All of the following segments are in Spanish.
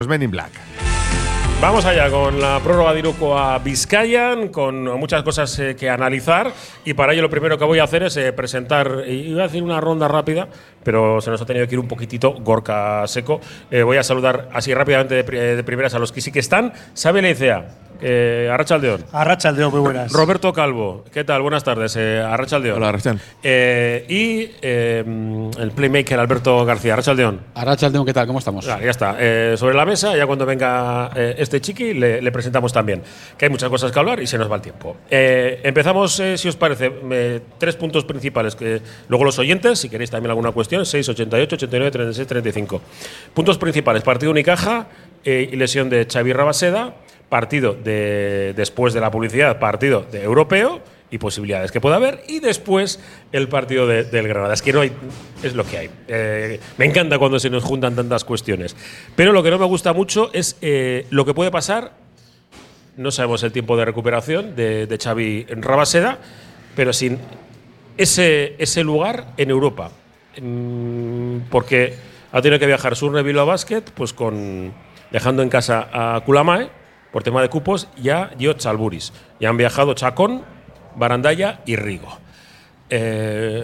Los Men in Black. Vamos allá con la prórroga de Iruko a Bizkaian, con muchas cosas que analizar, y para ello lo primero que voy a hacer es presentar, iba a decir una ronda rápida, pero se nos ha tenido que ir un poquitito Gorka Seco. Voy a saludar así rápidamente de primeras a los que sí que están. Xabi Leicea, Arratsaldeon. Arratsaldeon, muy buenas. Roberto Calvo, ¿qué tal? Buenas tardes, Arratsaldeon. Hola, Arratsaldeon. Y el playmaker Alberto García, Arratsaldeon. Arratsaldeon, ¿qué tal? ¿Cómo estamos? Claro, ya está. Sobre la mesa, ya cuando venga este chiqui, le presentamos también. Que hay muchas cosas que hablar y se nos va el tiempo. Empezamos, si os parece, 3 puntos principales. Que luego los oyentes, si queréis también alguna cuestión, 6, 88, 89, 36, 35. Puntos principales: partido Unicaja y lesión de Xavi Rabaseda. Partido después de la publicidad, partido de europeo y posibilidades que pueda haber, y después el partido del Granada. Es que no hay, es lo que hay. Me encanta cuando se nos juntan tantas cuestiones. Pero lo que no me gusta mucho es lo que puede pasar. No sabemos el tiempo de recuperación de Xavi Rabaseda, pero sin ese lugar en Europa. Porque ha tenido que viajar Surne Bilbao Basket, pues dejando en casa a Kulamae por tema de cupos, ya Giot Zalburis. Ya han viajado Chacón, Barandalla y Rigo. El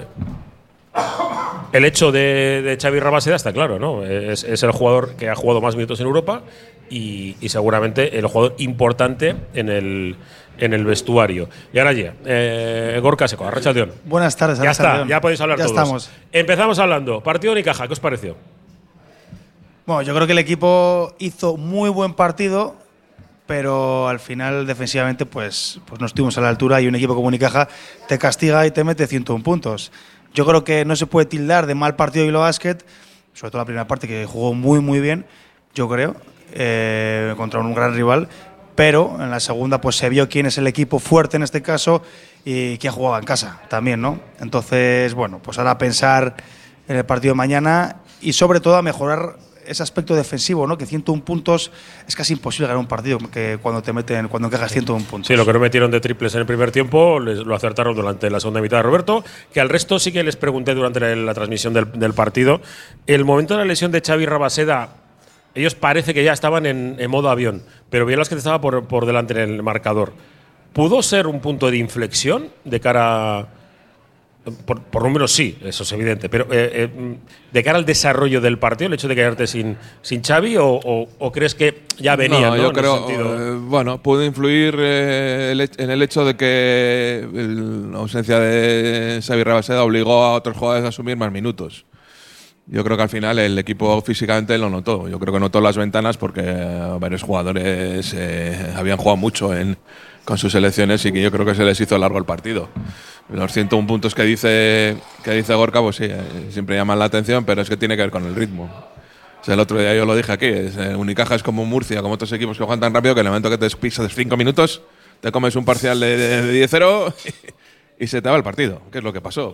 hecho de Xavi Rabaseda está claro, ¿no? Es el jugador que ha jugado más minutos en Europa y seguramente el jugador importante en el vestuario. Y ahora ya, Gorka Seco, Arratsaldeon. Buenas tardes, Ya está, ya podéis hablar ya todos. Estamos. Empezamos hablando. Partido de Unicaja, ¿qué os pareció? Bueno, yo creo que el equipo hizo muy buen partido, pero al final defensivamente pues no estuvimos a la altura, y un equipo como Unicaja te castiga y te mete 101 puntos. Yo creo que no se puede tildar de mal partido de Bilbao Basket, sobre todo la primera parte, que jugó muy muy bien, yo creo, contra un gran rival, pero en la segunda pues se vio quién es el equipo fuerte en este caso y quién jugaba en casa también, ¿no? Entonces, bueno, pues ahora a pensar en el partido de mañana y sobre todo a mejorar ese aspecto defensivo, ¿no? Que 101 puntos es casi imposible ganar un partido que cuando encajas 101 puntos. Sí, lo que no metieron de triples en el primer tiempo lo acertaron durante la segunda mitad de Roberto, que al resto sí que les pregunté durante la transmisión del partido. El momento de la lesión de Xavi Rabaseda, ellos parece que ya estaban en modo avión, pero Bilbao que estaba por delante en el marcador. ¿Pudo ser un punto de inflexión de cara por números sí, eso es evidente, pero de cara al desarrollo del partido, el hecho de quedarte sin Xavi, o crees que ya venía? No, yo creo, bueno, pudo influir en el hecho de que la ausencia de Xavi Rabaseda obligó a otros jugadores a asumir más minutos. Yo creo que al final el equipo físicamente lo notó. Yo creo que notó las ventanas porque varios jugadores habían jugado mucho con sus selecciones, y que yo creo que se les hizo largo el partido. Los 101 puntos que dice Gorka, pues sí, siempre llaman la atención, pero es que tiene que ver con el ritmo. O sea, el otro día yo lo dije aquí, Unicaja es como Murcia, como otros equipos que juegan tan rápido que en el momento que te pisas 5 minutos, te comes un parcial de 10-0 y se te va el partido, que es lo que pasó.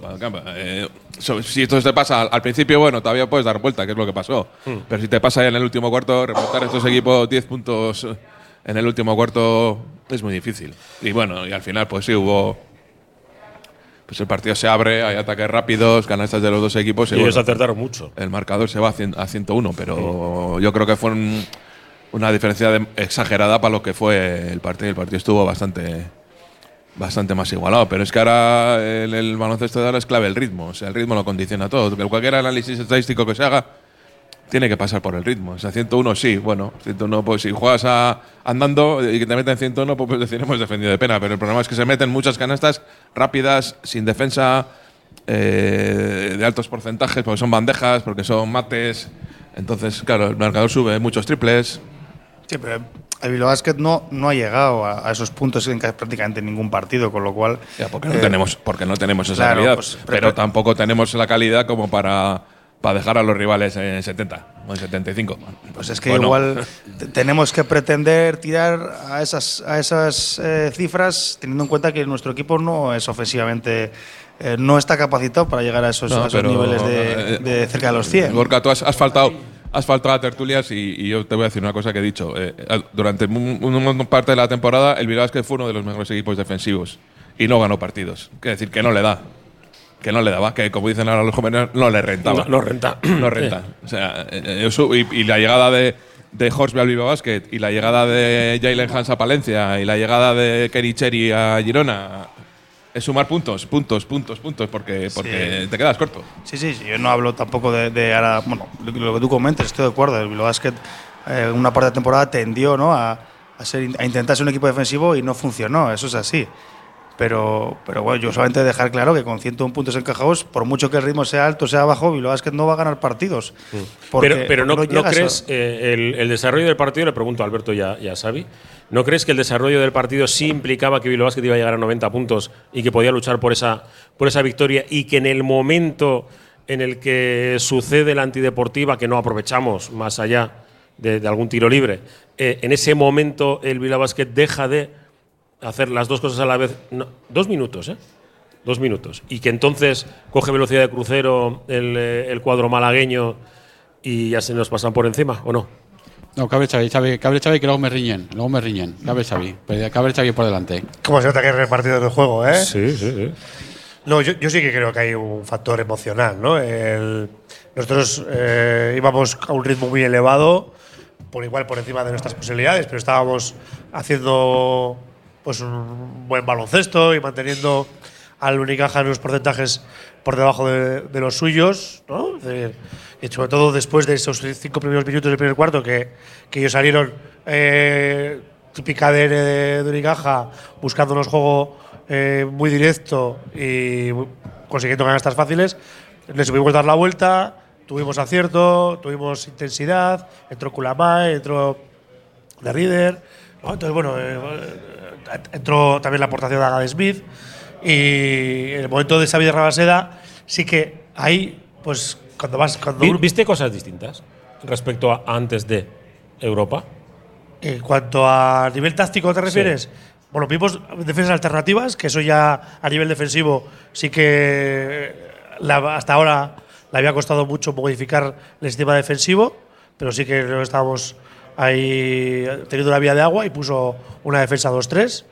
Si esto te pasa al principio, bueno, todavía puedes dar vuelta, que es lo que pasó. Pero si te pasa ya en el último cuarto, remontar estos equipos 10 puntos en el último cuarto es muy difícil. Y bueno, y al final pues sí hubo… Pues el partido se abre, hay ataques rápidos, canastas de los dos equipos. Y ellos acertaron mucho. El marcador se va a 101, pero yo creo que fue una diferencia exagerada para lo que fue el partido. El partido estuvo bastante más igualado, pero es que ahora el baloncesto de ahora es clave el ritmo. O sea, el ritmo lo condiciona todo. Cualquier análisis estadístico que se haga tiene que pasar por el ritmo. O sea, 101 sí, bueno, 101, pues si juegas andando y que te meten 101, pues deciremos defendido de pena. Pero el problema es que se meten muchas canastas rápidas, sin defensa, de altos porcentajes, porque son bandejas, porque son mates. Entonces, claro, el marcador sube, muchos triples. Sí, pero el Bilbao Basket no ha llegado a esos puntos en prácticamente ningún partido, con lo cual… Ya, porque no tenemos esa calidad, pues, pero tampoco tenemos la calidad como para dejar a los rivales en 70 o en 75. Pues es que igual tenemos que pretender tirar a esas cifras, teniendo en cuenta que nuestro equipo no es ofensivamente… no está capacitado para llegar a esos niveles de cerca de los 100. Gorka, tú has faltado a tertulias y yo te voy a decir una cosa que he dicho. Durante una parte de la temporada, el Bilbao Basket fue uno de los mejores equipos defensivos y no ganó partidos. Quiere decir que no le da. Que no le daba, que como dicen ahora los jóvenes, no le rentaba. No renta. No renta. O sea, y la llegada de de Horsby al Bilbao Basket y la llegada de Jalen Hans a Palencia y la llegada de Kenny Cherry a Girona es sumar puntos, porque te quedas corto. Sí, yo no hablo tampoco de ahora, bueno, lo que tú comentes, estoy de acuerdo. El Bilbao Basket una parte de la temporada tendió, ¿no?, a intentar ser un equipo defensivo y no funcionó, eso es así. Pero bueno, yo solamente dejar claro que con 101 puntos encajados, por mucho que el ritmo sea alto o sea bajo, Bilbao Basket no va a ganar partidos. Pero ¿no crees el desarrollo del partido? Le pregunto a Alberto y a Xavi. ¿No crees que el desarrollo del partido sí implicaba que Bilbao Basket iba a llegar a 90 puntos y que podía luchar por esa victoria, y que en el momento en el que sucede la antideportiva, que no aprovechamos más allá de algún tiro libre, en ese momento el Bilbao Basket deja de hacer las dos cosas a la vez? No, 2 minutos, 2 minutos. Y que entonces coge velocidad de crucero el cuadro malagueño y ya se nos pasan por encima, ¿o no? No, cabe Xavi, que luego me riñen. Cabe Xavi por delante. ¿Cómo se nota que hay repartido del juego, eh? Sí. No, yo sí que creo que hay un factor emocional, ¿no? Nosotros íbamos a un ritmo muy elevado, por encima de nuestras posibilidades, pero estábamos haciendo pues un buen baloncesto y manteniendo al Unicaja en unos porcentajes por debajo de los suyos, ¿no? Y sobre todo después de esos 5 primeros minutos del primer cuarto que ellos salieron típica de Unicaja, buscando unos juegos muy directo y consiguiendo canastas fáciles. Les supimos dar la vuelta, tuvimos acierto, tuvimos intensidad, entró Kulamae, entró The Reader, ¿no? Entonces, bueno, entró también la aportación de Agade Smith, y en el momento de Xavi de Rabaseda sí que ahí, pues ¿Viste cosas distintas respecto a antes de Europa? En cuanto a nivel táctico, ¿te refieres? Sí. Bueno, vimos defensas alternativas, que eso ya a nivel defensivo sí que hasta ahora le había costado mucho modificar el sistema defensivo, pero sí que estábamos ahí teniendo una vía de agua y puso una defensa 2-3.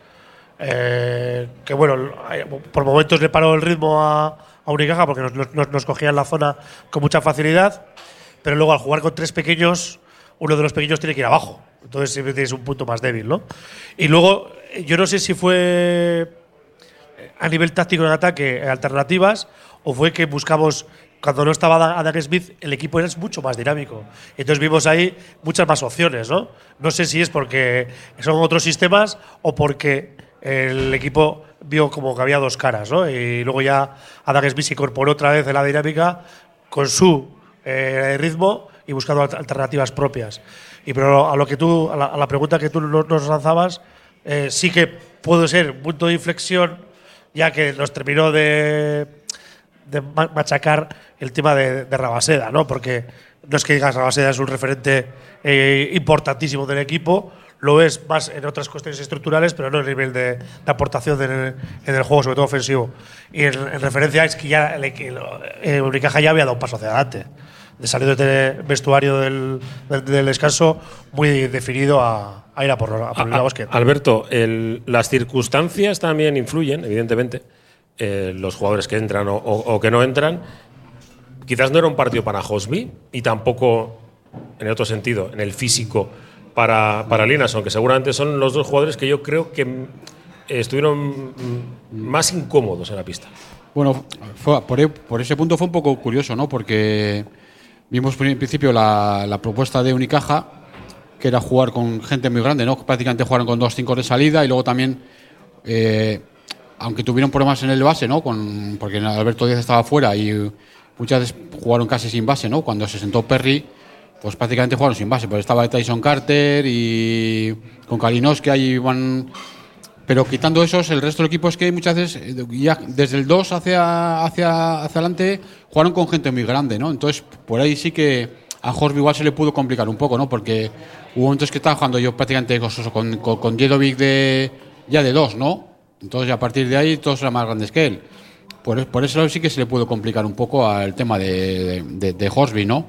Que bueno, por momentos le paró el ritmo a Unicaja porque nos cogían la zona con mucha facilidad, pero luego al jugar con 3 pequeños, uno de los pequeños tiene que ir abajo, entonces siempre tienes un punto más débil, ¿no? Y luego, yo no sé si fue a nivel táctico en ataque alternativas, o fue que buscamos, cuando no estaba Adam Smith, el equipo era mucho más dinámico. Entonces vimos ahí muchas más opciones, ¿no? No sé si es porque son otros sistemas o porque el equipo vio como que había 2 caras, ¿no? Y luego ya Adam Smith se incorporó otra vez en la dinámica con su ritmo y buscando alternativas propias. Pero a la pregunta que tú nos lanzabas, sí que puede ser un punto de inflexión, ya que nos terminó de machacar el tema de Rabaseda, ¿no? Porque no es que digas Rabaseda es un referente importantísimo del equipo, lo es más en otras cuestiones estructurales, pero no en el nivel de aportación en el juego, sobre todo ofensivo. Y en referencia es que ya Unicaja ya había dado un paso hacia adelante, de salir del vestuario del descanso muy definido a ir a por Bilbao Basket. Alberto, las circunstancias también influyen, evidentemente. Los jugadores que entran o que no entran. Quizás no era un partido para Horsby, y tampoco, en el otro sentido, en el físico, para Linas, aunque seguramente son los 2 jugadores que yo creo que estuvieron más incómodos en la pista. Bueno, por ese punto fue un poco curioso, ¿no? Porque vimos en principio la propuesta de Unicaja, que era jugar con gente muy grande, ¿no? Prácticamente jugaron con 2-5 de salida, y luego también, aunque tuvieron problemas en el base, ¿no? Porque Alberto Díaz estaba fuera y muchas veces jugaron casi sin base, ¿no? Cuando se sentó Perry, pues prácticamente jugaron sin base, pues estaba Tyson Carter y con Kalinowski ahí iban. Pero quitando esos, el resto del equipo es que muchas veces, ya desde el 2 hacia adelante, jugaron con gente muy grande, ¿no? Entonces, por ahí sí que a Horsby igual se le pudo complicar un poco, ¿no? Porque hubo momentos que estaba jugando yo prácticamente con Jedovic de 2, ¿no? Entonces, a partir de ahí, todos eran más grandes que él. Por eso sí que se le pudo complicar un poco al tema de Horsby, ¿no?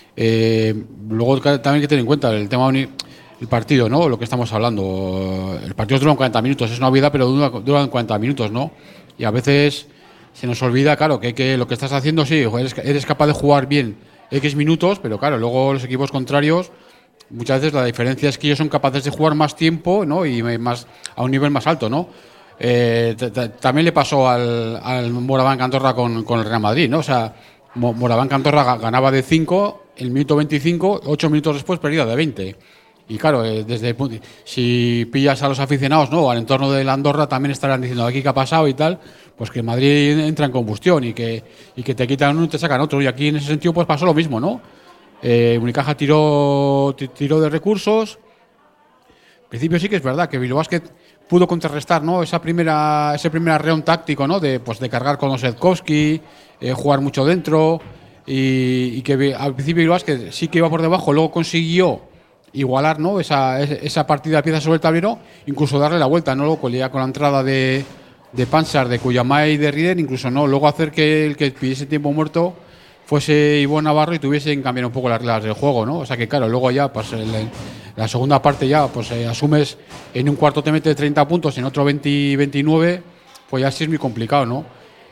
Luego también hay que tener en cuenta el tema el partido, ¿no? Lo que estamos hablando. El partido dura 40 minutos, es una obviedad, pero dura 40 minutos, ¿no? Y a veces se nos olvida, claro, que lo que estás haciendo, sí, eres capaz de jugar bien X minutos, pero claro, luego los equipos contrarios muchas veces la diferencia es que ellos son capaces de jugar más tiempo, ¿no? Y más a un nivel más alto, ¿no? También le pasó al Moraván Cantorra con el Real Madrid, ¿no? O sea, Moraván Cantorra ganaba de 5, el minuto 25, 8 minutos después perdía de 20. Y claro, si pillas a los aficionados, ¿no? Al entorno de la Andorra también estarán diciendo aquí qué ha pasado y tal, pues que Madrid entra en combustión y que te quitan uno y te sacan otro. Y aquí en ese sentido pues pasó lo mismo, ¿no? Unicaja tiró de recursos. En principio sí que es verdad que Bilbao Basket pudo contrarrestar, ¿no? ese primer arreón táctico, ¿no? De cargar con Osetkowski, jugar mucho dentro y que al principio Bilbao Basket sí que iba por debajo, luego consiguió igualar, ¿no? esa partida de piezas sobre el tablero, incluso darle la vuelta, ¿no? Luego ya con la entrada de Pansar, de Cuyamá y de Rieder, incluso no, luego hacer que el que pidiese tiempo muerto fuese Ivonne Navarro y tuviesen cambiar un poco las reglas del juego, ¿no? O sea que claro, luego ya pues la segunda parte ya pues asumes, en un cuarto te mete 30 puntos, en otro 29, pues ya sí es muy complicado, ¿no?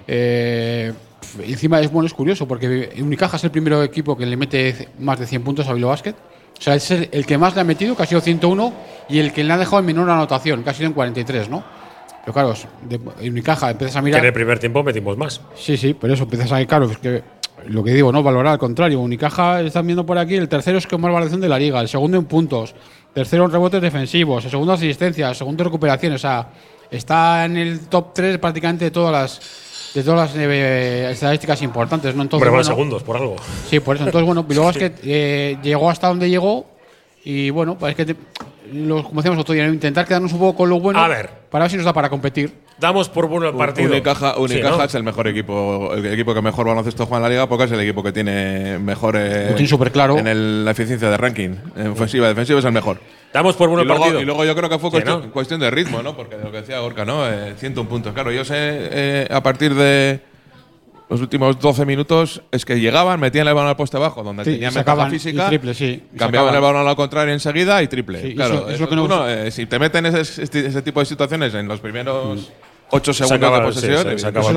Encima es curioso porque Unicaja es el primer equipo que le mete más de 100 puntos a Bilbao Basket. O sea, es el que más le ha metido, que ha sido 101, y el que le ha dejado en menor anotación, que ha sido en 43, ¿no? Pero claro, en Unicaja empiezas a mirar. Que en el primer tiempo metimos más. Sí, pero eso empiezas a ver, claro, es que lo que digo, no valorar, al contrario. Unicaja, están viendo por aquí, el tercero es con más valoración de la liga, el segundo en puntos, tercero en rebotes defensivos, el segundo en asistencias, el segundo en recuperaciones. O sea, está en el top 3 prácticamente de todas las estadísticas importantes, ¿no? Entonces, bueno, segundos, por algo. Sí, por eso. Entonces, bueno, Bilbao Basket llegó hasta donde llegó y, bueno, pues es que, como decíamos otro día, intentar quedarnos un poco con lo bueno para ver si nos da para competir. Damos por bueno el partido. Unicaja sí, ¿no? Es el mejor equipo, el equipo que mejor baloncesto juega en la liga, porque es el equipo que tiene mejor súper claro en la eficiencia de ranking. En ofensiva, defensiva es el mejor. Damos por bueno el partido. Y luego yo creo que fue cuestión de ritmo, ¿no? Porque de lo que decía Gorka, ¿no? 101 puntos. Claro, yo sé, a partir de los últimos 12 minutos es que llegaban, metían el balón al poste bajo, donde tenían ventaja física, triple, sí, cambiaban el balón al contrario enseguida y triple. Sí, claro, eso es lo que no si te meten ese tipo de situaciones en los primeros 8 segundos de posesión,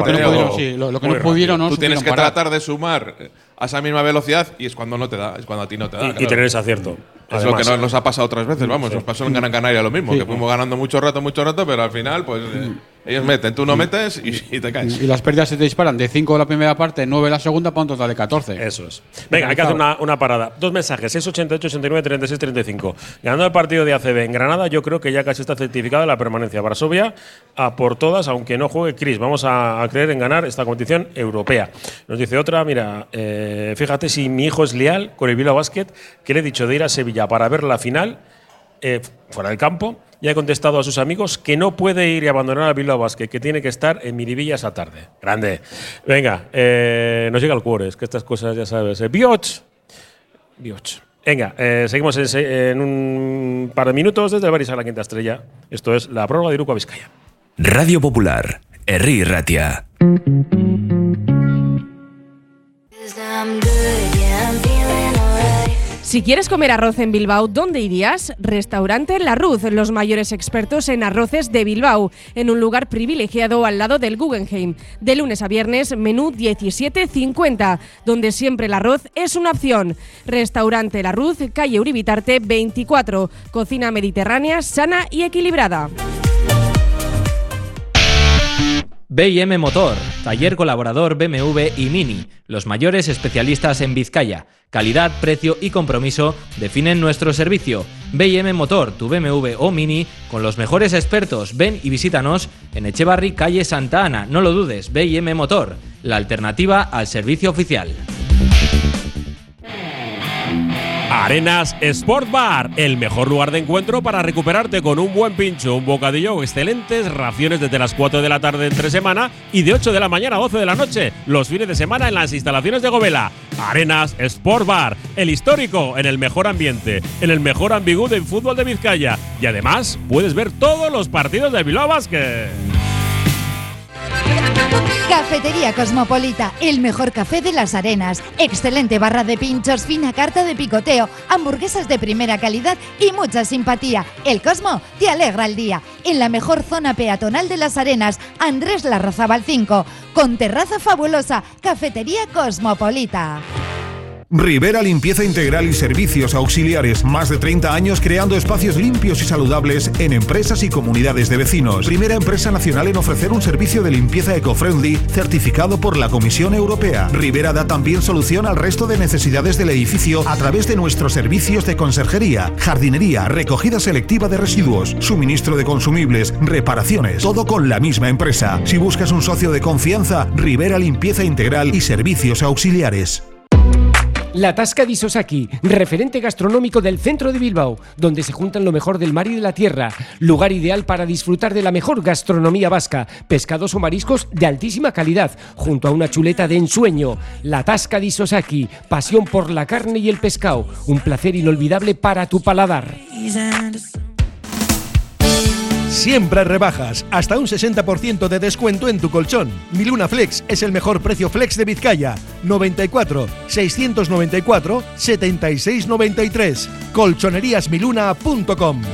lo que no pudieron. Tú tienes que tratar de sumar a esa misma velocidad y es cuando no te da, es cuando a ti no te da. Y tener ese acierto. Es lo que nos ha pasado otras veces, vamos, nos pasó en Gran Canaria lo mismo, que fuimos ganando mucho rato, pero al final, pues ellos meten, tú no metes y te caes. Y las pérdidas se te disparan de 5 la primera parte, 9 la segunda, para un total de 14. Eso es. Venga, hay que hacer una parada. 2 mensajes, 688, 89, 36, 35. Ganando el partido de ACB en Granada, yo creo que ya casi está certificada la permanencia. Varsovia a por todas, aunque no juegue Chris. Vamos a creer en ganar esta competición europea. Nos dice otra, mira, fíjate si mi hijo es leal con el Bilbao Basket, que le he dicho de ir a Sevilla para ver la final fuera del campo, y ha contestado a sus amigos que no puede ir y abandonar a Bilbao Basket, que tiene que estar en Miribilla esa tarde. Grande. Venga, nos llega el cuore, es que estas cosas ya sabes. Bioch. Venga, seguimos en un par de minutos desde el Baris a la Quinta Estrella. Esto es la prórroga de Iruko a Vizcaya. Radio Popular, Herri Ratia. Si quieres comer arroz en Bilbao, ¿dónde irías? Restaurante La Ruz, los mayores expertos en arroces de Bilbao, en un lugar privilegiado al lado del Guggenheim. De lunes a viernes, menú 17,50, donde siempre el arroz es una opción. Restaurante La Ruz, calle Uribitarte 24, cocina mediterránea, sana y equilibrada. B&M Motor, taller colaborador BMW y Mini, los mayores especialistas en Vizcaya. Calidad, precio y compromiso definen nuestro servicio. B&M Motor, tu BMW o Mini, con los mejores expertos. Ven y visítanos en Echevarri, calle Santa Ana. No lo dudes, B&M Motor, la alternativa al servicio oficial. Arenas Sport Bar, el mejor lugar de encuentro para recuperarte con un buen pincho, un bocadillo o excelentes raciones desde las 4 de la tarde entre semana y de 8 de la mañana a 12 de la noche los fines de semana en las instalaciones de Govela. Arenas Sport Bar, el histórico en el mejor ambiente, en el mejor ambigú del fútbol de Vizcaya, y además puedes ver todos los partidos del Bilbao Basket. Cafetería Cosmopolita, el mejor café de las Arenas. Excelente barra de pinchos, fina carta de picoteo, hamburguesas de primera calidad y mucha simpatía. El Cosmo te alegra el día. En la mejor zona peatonal de las Arenas, Andrés Larrazábal 5, con terraza fabulosa. Cafetería Cosmopolita. Rivera Limpieza Integral y Servicios Auxiliares. Más de 30 años creando espacios limpios y saludables en empresas y comunidades de vecinos. Primera empresa nacional en ofrecer un servicio de limpieza eco-friendly certificado por la Comisión Europea. Rivera da también solución al resto de necesidades del edificio a través de nuestros servicios de conserjería, jardinería, recogida selectiva de residuos, suministro de consumibles, reparaciones. Todo con la misma empresa. Si buscas un socio de confianza, Rivera Limpieza Integral y Servicios Auxiliares. La Tasca di Sosaki, referente gastronómico del centro de Bilbao, donde se juntan lo mejor del mar y de la tierra. Lugar ideal para disfrutar de la mejor gastronomía vasca, pescados o mariscos de altísima calidad, junto a una chuleta de ensueño. La Tasca di Sosaki, pasión por la carne y el pescado, un placer inolvidable para tu paladar. Siempre rebajas, hasta un 60% de descuento en tu colchón. Miluna Flex es el mejor precio flex de Vizcaya. 94 694 76 93. Colchoneríasmiluna.com.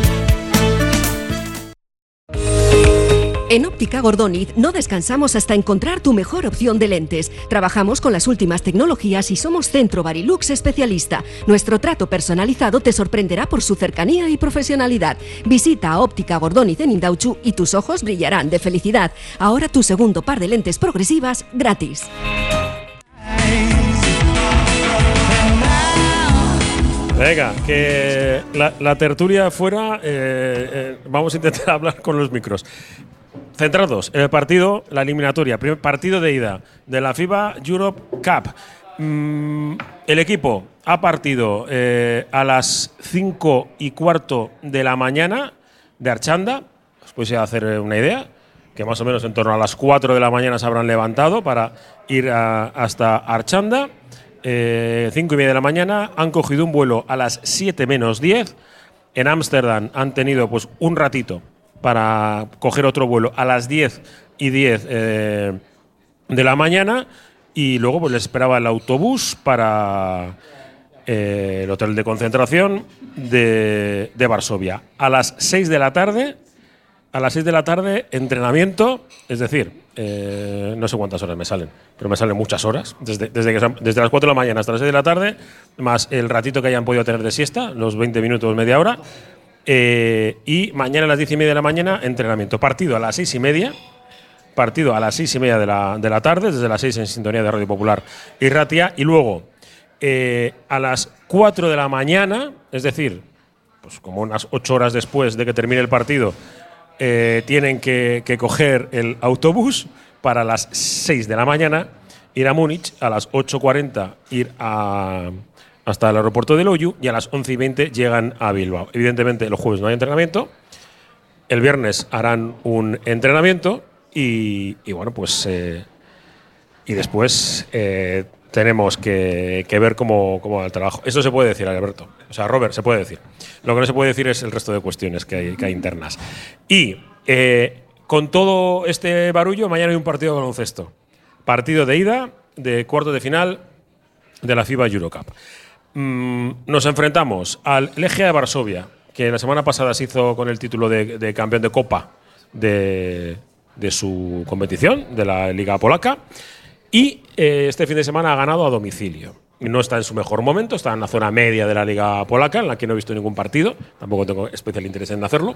En Óptica Gordoniz no descansamos hasta encontrar tu mejor opción de lentes. Trabajamos con las últimas tecnologías y somos Centro Barilux especialista. Nuestro trato personalizado te sorprenderá por su cercanía y profesionalidad. Visita a Óptica Gordoniz en Indautxu y tus ojos brillarán de felicidad. Ahora tu segundo par de lentes progresivas gratis. Venga, que la tertulia fuera, vamos a intentar hablar con los micros. Centrados en el partido, la eliminatoria, primer partido de ida de la FIBA Europe Cup. El equipo ha partido a las 5:15 de la mañana de Archanda. Os podéis hacer una idea, que más o menos en torno a las 4 de la mañana se habrán levantado para ir hasta Archanda. 5:30 de la mañana, han cogido un vuelo a las 7 menos 10. En Ámsterdam han tenido pues un ratito para coger otro vuelo a las 10:10 de la mañana y luego pues les esperaba el autobús para el hotel de concentración de Varsovia. A las 6 de la tarde, entrenamiento, es decir, no sé cuántas horas me salen, pero me salen muchas horas, desde las 4 de la mañana hasta las 6 de la tarde, más el ratito que hayan podido tener de siesta, los 20 minutos, media hora. Y mañana a las 10:30 de la mañana, entrenamiento. Partido a las 6:30. Partido a las 6:30 de la tarde, desde las 6 en sintonía de Radio Popular y Ratia. Y luego a las 4 de la mañana, es decir, pues como unas 8 horas después de que termine el partido, tienen que coger el autobús para las 6 de la mañana, ir a Múnich, a las 8:40 ir hasta el aeropuerto de Loiu y a las 11:20 llegan a Bilbao. Evidentemente, los jueves no hay entrenamiento. El viernes harán un entrenamiento y bueno, pues. Y después tenemos que ver cómo va el trabajo. Eso se puede decir, Alberto. O sea, Robert, se puede decir. Lo que no se puede decir es el resto de cuestiones que hay internas. Y con todo este barullo, mañana hay un partido de baloncesto. Partido de ida de cuartos de final de la FIBA Eurocup. Nos enfrentamos al Legia de Varsovia, que la semana pasada se hizo con el título de campeón de Copa de su competición, de la Liga Polaca, y este fin de semana ha ganado a domicilio. No está en su mejor momento, está en la zona media de la Liga Polaca, en la que no he visto ningún partido, tampoco tengo especial interés en hacerlo.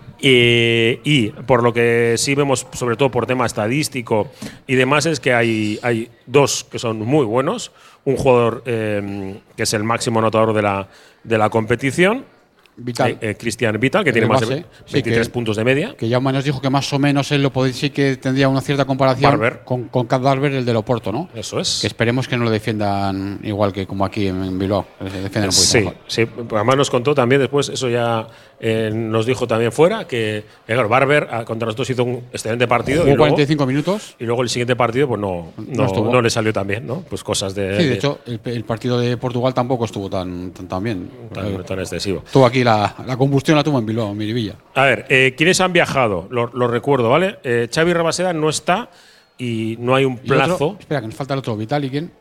Y por lo que sí vemos, sobre todo por tema estadístico y demás, es que hay dos que son muy buenos. Un jugador que es el máximo anotador de la competición, Vital. Cristian Vital, que tiene más de 23 puntos de media. Que Jaume nos dijo que más o menos él sí que tendría una cierta comparación Barber. con Kat Barber, el del Oporto, ¿no? Eso es. Que esperemos que no lo defiendan igual que como aquí en Bilbao. Que se defiendan un poquito mejor. Sí. Además nos contó también después, eso ya nos dijo también fuera, que claro, Barber contra nosotros hizo un excelente partido. Jugó 45 minutos. Y luego el siguiente partido pues no le salió tan bien, ¿no? Pues cosas de… Sí, de hecho, el partido de Portugal tampoco estuvo tan bien. Tan excesivo. Tuvo aquí la combustión la tuvo en Bilbao, en Miribilla. A ver, ¿quiénes han viajado? Lo recuerdo, ¿vale? Xavi Rabaseda no está y no hay un plazo. Espera, que nos falta el otro. Vital y quién.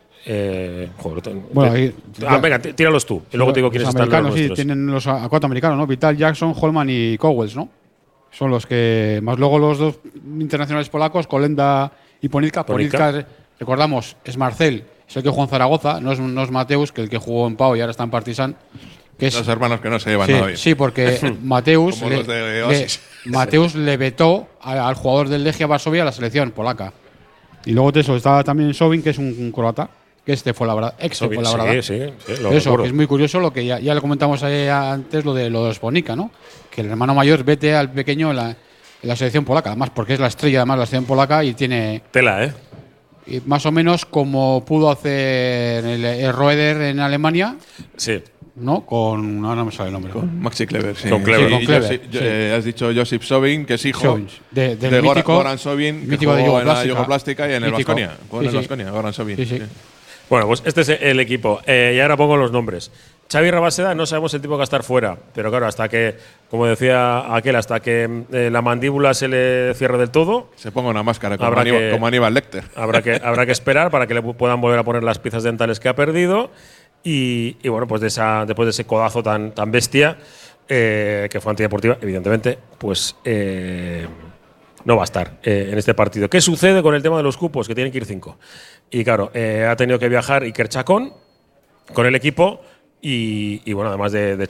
Venga, tíralos tú. Y luego te digo quiénes están los nuestros. Sí, tienen los cuatro americanos, ¿no? Vital, Jackson, Holman y Cowells, ¿no? Son los que… Más luego los dos internacionales polacos, Kolenda y Ponitka. Ponitka, recordamos, es Marcel es el que jugó en Zaragoza, no es Mateus, que el que jugó en Pau y ahora está en Partizan. Que es, Los hermanos que no se llevan nada bien. Sí, porque Mateus, Como los de Oasis. Mateus le vetó al jugador del Legia Varsovia a la selección polaca. Y luego de eso estaba también Sobin, que es un croata, que fue la verdad, fue la verdad. Sí, Eso, recuerdo. Que es muy curioso lo que ya le comentamos antes, lo de Sponica, ¿no? Que el hermano mayor vete al pequeño en la selección polaca, además, porque es la estrella además de la selección polaca y tiene… Tela, Y más o menos como pudo hacer el Roeder en Alemania. Sí. ¿No? Ahora no me sale el nombre. Con Maxi Kleber, sí. Con Kleber. Sí, con Kleber, sí. Has dicho Josip Sobin, que es hijo Sobin, del de mítico, Goran Sobin, que mítico de jugó en la Yugoplástica y en el Baskonia. Goran Sobin. Sí. Bueno, pues este es el equipo. Y ahora pongo los nombres. Xavi Rabaseda, no sabemos el tipo que va a estar fuera, pero claro, hasta que, como decía aquel, hasta que la mandíbula se le cierre del todo, se ponga una máscara como Aníbal Lecter. Habrá que esperar para que le puedan volver a poner las piezas dentales que ha perdido. Y bueno, pues después de ese codazo tan bestia, que fue antideportiva, evidentemente, pues no va a estar en este partido. ¿Qué sucede con el tema de los cupos? Que tienen que ir 5. Y claro, ha tenido que viajar Iker Chacón con el equipo y bueno, además de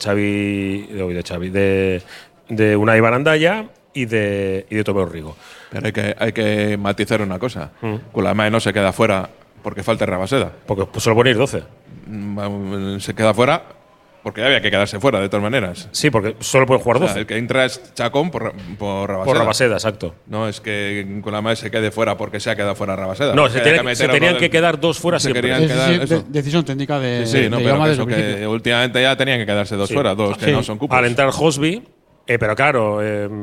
Unai Barandalla y de Tomeu Rigo. Pero hay que matizar una cosa. Kulamae no se queda fuera porque falte Rabaseda. Porque pues solo pueden ir 12. Se queda fuera porque había que quedarse fuera, de todas maneras. Sí, porque solo pueden jugar 12. O sea, el que entra es Chacón por Rabaseda. Por Rabaseda, exacto. No es que Kulamae se quede fuera porque se ha quedado fuera Rabaseda. No, se tenían que quedar 2 fuera siempre. Decisión técnica de pero eso que últimamente ya tenían que quedarse 2 fuera, 2 que no son cupos. Al entrar Hosby, pero claro…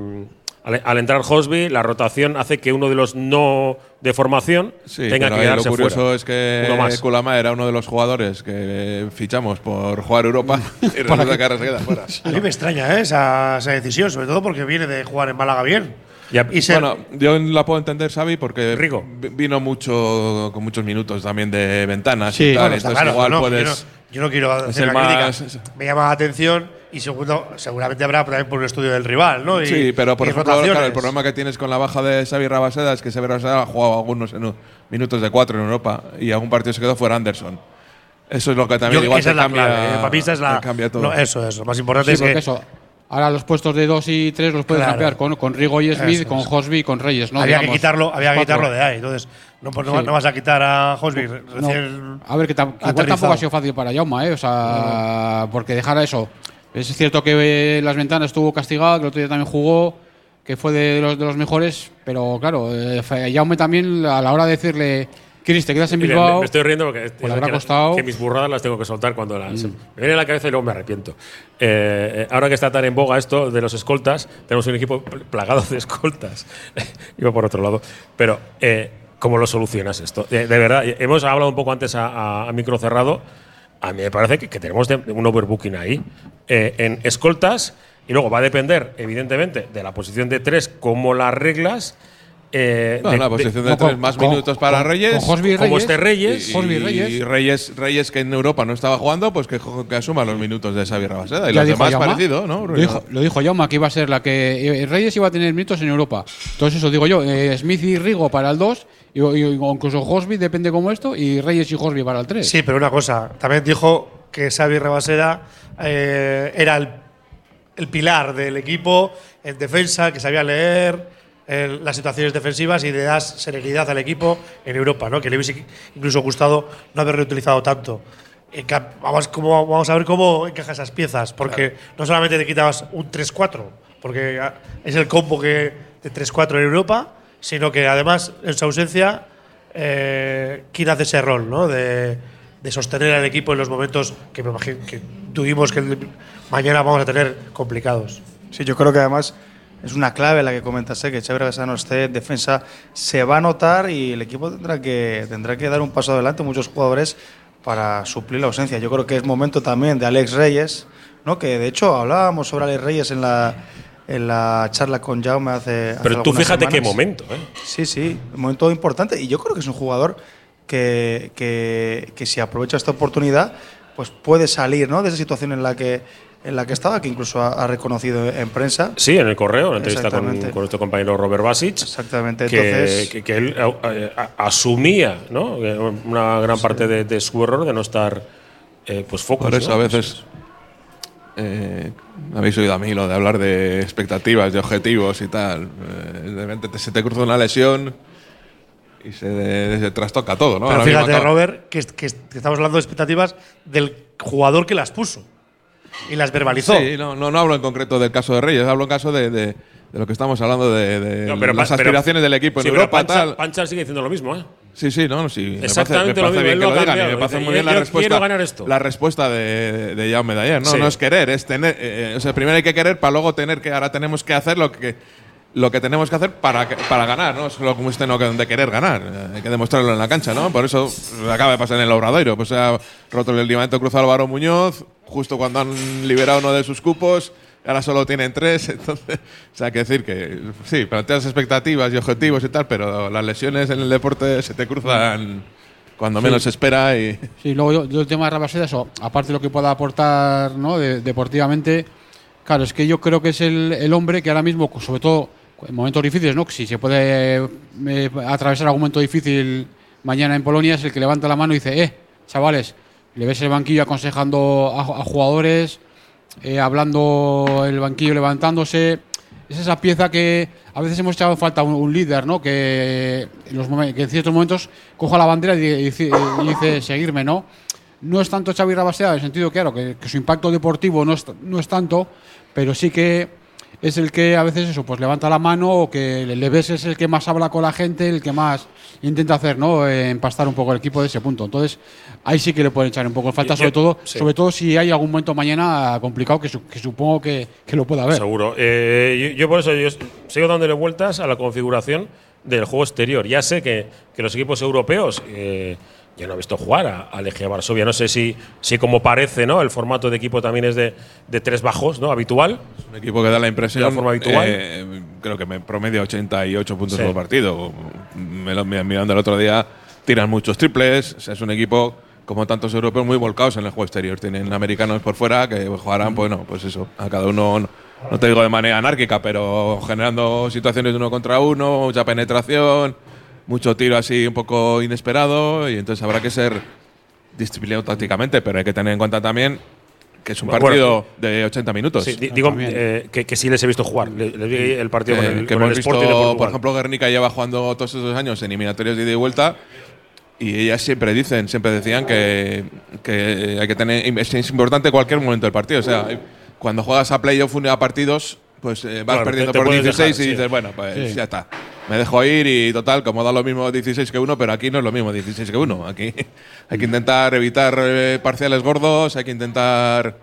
Al entrar Hosby, la rotación hace que uno de los no de formación tenga que quedarse fuera. Lo curioso es que Kulamae era uno de los jugadores que fichamos por jugar Europa y resulta que ahora se queda fuera. A mí me extraña esa decisión, sobre todo porque viene de jugar en Málaga bien. Bueno, yo la puedo entender, Xavi, porque Rico vino con muchos minutos también de ventanas y tal. Bueno, entonces claro, igual puedes… Yo no quiero hacer una crítica. Me llama la atención y segundo, seguramente habrá también por un estudio del rival, ¿no? Sí, pero por ejemplo, claro, el problema que tienes con la baja de Xavi Rabaseda es que Xavi Rabaseda ha jugado algunos minutos de 4 en Europa y algún partido se quedó fuera Anderson. Eso es lo que también igual te cambia. Para mí esa es la cambia todo. No, eso. Lo más importante es que eso. Ahora los puestos de 2 y 3 los puedes cambiar con Rigo y Smith, con Hosby y con Reyes, ¿no? Había que quitarlo de ahí. Entonces, no vas a quitar a Hosby recién. A ver, que igual tampoco ha sido fácil para Jaume, O sea, porque dejara eso. Es cierto que las ventanas estuvo castigado, que el otro día también jugó, que fue de los mejores, pero claro, Jaume también a la hora de decirle… Chris, te quedas en Bilbao. Me estoy riendo porque le habrá costado. Que mis burradas las tengo que soltar cuando me viene a la cabeza y luego me arrepiento. Ahora que está tan en boga esto de los escoltas, tenemos un equipo plagado de escoltas. Iba por otro lado. Pero, ¿cómo lo solucionas esto? De verdad, hemos hablado un poco antes a micro cerrado. A mí me parece que tenemos un overbooking ahí en escoltas y luego va a depender, evidentemente, de la posición de 3, como las reglas. La posición de 3 más minutos para Reyes. Con Hosby y Reyes. Como este Reyes. Y Reyes que en Europa no estaba jugando, pues que asuma los minutos de Xavi Rabaseda. Y los demás parecido, ¿no? Lo dijo Jaume, que iba a ser la que Reyes iba a tener minutos en Europa. Entonces eso digo yo, Smith y Rigo para el 2, y incluso Hosby depende como esto, y Reyes y Hosby para el 3. Sí, pero una cosa, también dijo que Xavi Rabaseda era el pilar del equipo en defensa, que sabía leer las situaciones defensivas y le das serenidad al equipo en Europa, ¿no? Que le hubiese incluso gustado no haberlo utilizado tanto. Vamos a ver cómo encaja esas piezas, porque no solamente te quitabas un 3-4, porque es el combo de 3-4 en Europa, sino que además en su ausencia quién hace ese rol, ¿no? De sostener al equipo en los momentos que me imagino que tuvimos que mañana vamos a tener complicados. Sí, yo creo que además es una clave la que comentas, que Xavi Rabaseda no esté en defensa, se va a notar y el equipo tendrá que dar un paso adelante, muchos jugadores, para suplir la ausencia. Yo creo que es momento también de Alex Reyes, ¿no? Que de hecho hablábamos sobre Alex Reyes en la charla con Jaume hace Pero tú fíjate semanas. qué momento, Sí, un momento importante, y yo creo que es un jugador que si aprovecha esta oportunidad, pues puede salir, ¿no? De esa situación en la que en la que estaba, que incluso ha reconocido en prensa. Sí, en el correo, en una entrevista con nuestro compañero Robert Basic. Exactamente. Que él asumía, ¿no?, una gran parte de su error de no estar pues focus. Por eso, ¿no? a veces habéis oído a mí lo de hablar de expectativas, de objetivos y tal. De repente se te cruza una lesión y se trastoca todo, ¿no? Pero ahora fíjate, mismo Robert, que estamos hablando de expectativas del jugador que las puso y las verbalizó. Sí, no hablo en concreto del caso de Reyes, hablo en caso de lo que estamos hablando de las aspiraciones del equipo en Europa. Panchar sigue diciendo lo mismo, ¿eh? Sí. Exactamente me parece bien que lo digan. Me parece muy bien la respuesta. Quiero ganar esto. La respuesta de Jaume de ayer. Sí. No es querer, es tener. O sea, primero hay que querer para luego tener que. Ahora tenemos que hacer lo que tenemos que hacer para ganar, ¿no? Solo como usted no de querer ganar. Hay que demostrarlo en la cancha, ¿no? Por eso acaba de pasar en el Obradoiro. Pues se ha roto el ligamento cruzado Álvaro Muñoz, justo cuando han liberado uno de sus cupos. Ahora solo tienen 3, entonces, o sea, hay que decir que sí, planteas expectativas y objetivos y tal, pero las lesiones en el deporte se te cruzan cuando menos se espera. Sí, luego yo el tema de Rabaseda, eso, aparte de lo que pueda aportar, ¿no?, deportivamente, claro, es que yo creo que es el hombre que ahora mismo, sobre todo en momentos difíciles, ¿no?, que si se puede atravesar algún momento difícil mañana en Polonia, es el que levanta la mano y dice, chavales, le ves el banquillo aconsejando a jugadores, hablando el banquillo, levantándose. Es esa pieza que a veces hemos echado en falta un líder, ¿no?, que en ciertos momentos coja la bandera y dice seguirme, ¿no? No es tanto Xavi Rabaseda, en el sentido, claro, que su impacto deportivo no es tanto, pero sí que es el que a veces eso, pues levanta la mano, o que le ves, es el que más habla con la gente, el que más intenta hacer, ¿no?, empastar un poco el equipo de ese punto. Entonces, ahí sí que le pueden echar un poco en falta, sobre todo si hay algún momento mañana complicado, que supongo que lo pueda haber. Seguro. Yo por eso sigo dándole vueltas a la configuración del juego exterior. Ya sé que los equipos europeos, yo no he visto jugar a Legia Varsovia. No sé si como parece, ¿no?, el formato de equipo también es de 3 bajos, ¿no?, habitual. Es un equipo que da la impresión, de la forma habitual. Creo que me promedia 88 puntos por partido. Mirando el otro día, tiran muchos triples. O sea, es un equipo, como tantos europeos, muy volcados en el juego exterior. Tienen americanos por fuera que jugarán, pues eso, a cada uno, no te digo de manera anárquica, pero generando situaciones de 1 contra 1, mucha penetración, mucho tiro así un poco inesperado, y entonces habrá que ser disciplinado tácticamente, pero hay que tener en cuenta también que es un partido de 80 minutos. Sí, digo que sí les he visto jugar. Les vi el partido con el hemos Sporting de visto, Portugal. por ejemplo, Guernica lleva jugando todos esos años en eliminatorias de ida y vuelta, y ellas siempre decían que hay que tener, es importante cualquier momento del partido. O sea, cuando juegas a playoff a partidos, pues vas perdiendo por 16 y dices, bueno, pues ya está. Me dejo ir y total, como da lo mismo 16 que 1, pero aquí no es lo mismo 16 que 1. Aquí hay que intentar evitar parciales gordos, hay que intentar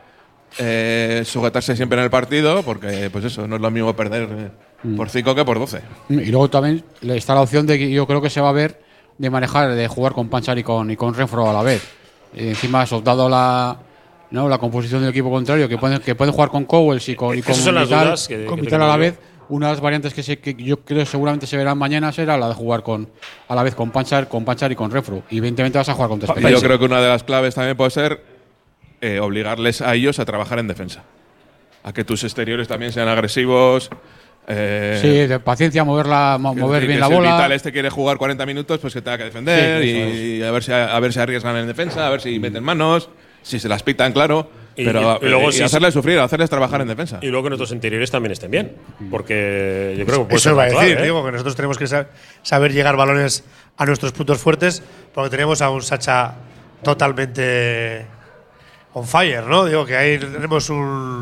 sujetarse siempre en el partido, porque pues eso, no es lo mismo perder por 5 que por 12. Y luego también está la opción de que yo creo que se va a ver de manejar, de jugar con Panchar y con Renfro a la vez. Y encima, dado la composición del equipo contrario, que pueden jugar con Cowells y con Vital a la vez. Una de las variantes que yo creo seguramente se verán mañana será la de jugar a la vez con Panchar y con Renfro. Y evidentemente vas a jugar con tres. Yo creo que una de las claves también puede ser obligarles a ellos a trabajar en defensa. A que tus exteriores también sean agresivos. Sí, de paciencia, mover bien la bola. Si Vital quiere jugar 40 minutos, pues que tenga que defender, y a ver si arriesgan en defensa, a ver si meten manos, si se las pitan, claro. Pero luego hacerles sufrir, hacerles trabajar en defensa. Y luego que nuestros interiores también estén bien. Porque yo creo que eso va a decir, digo, que nosotros tenemos que saber llegar balones a nuestros puntos fuertes, porque tenemos a un Sacha totalmente on fire, ¿no? Digo que ahí tenemos un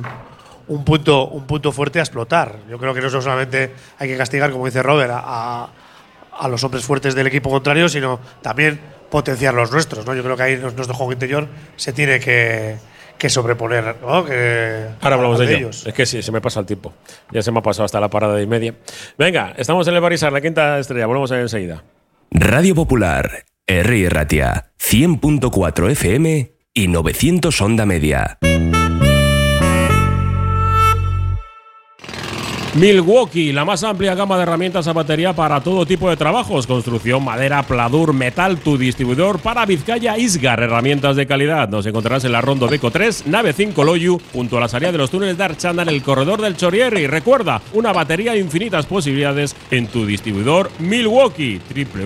punto fuerte a explotar. Yo creo que no solamente hay que castigar, como dice Robert, a los hombres fuertes del equipo contrario, sino también potenciar los nuestros, ¿no? Yo creo que ahí nuestro juego interior se tiene que sobreponer, ¿no? Ahora hablamos de ellos. Es que sí, se me pasa el tiempo. Ya se me ha pasado hasta la parada de 1:30. Venga, estamos en el Barisar, la quinta estrella. Volvemos a ver enseguida. Radio Popular, Herri Ratia, 100.4 FM y 900 onda media. Milwaukee, la más amplia gama de herramientas a batería para todo tipo de trabajos, construcción, madera, pladur, metal, tu distribuidor para Vizcaya Isgar, herramientas de calidad. Nos encontrarás en la Rondo Beco 3, nave 5 Loyu, junto a la salida de los túneles de Archanda en el corredor del Chorrier. Y recuerda, una batería de infinitas posibilidades en tu distribuidor Milwaukee,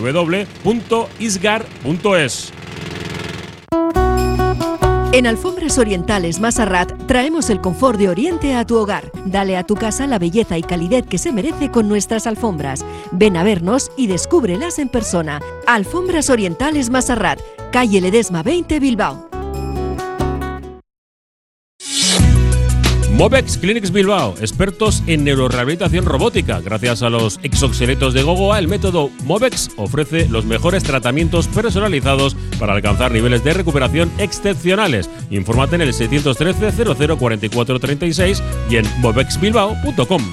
www.isgar.es. En Alfombras Orientales Masarrat traemos el confort de Oriente a tu hogar. Dale a tu casa la belleza y calidez que se merece con nuestras alfombras. Ven a vernos y descúbrelas en persona. Alfombras Orientales Masarrat, calle Ledesma 20, Bilbao. Movex Clinics Bilbao, expertos en neurorehabilitación robótica. Gracias a los exoesqueletos de Gogoa, el método Movex ofrece los mejores tratamientos personalizados para alcanzar niveles de recuperación excepcionales. Infórmate en el 613 00 44 36 y en movexbilbao.com.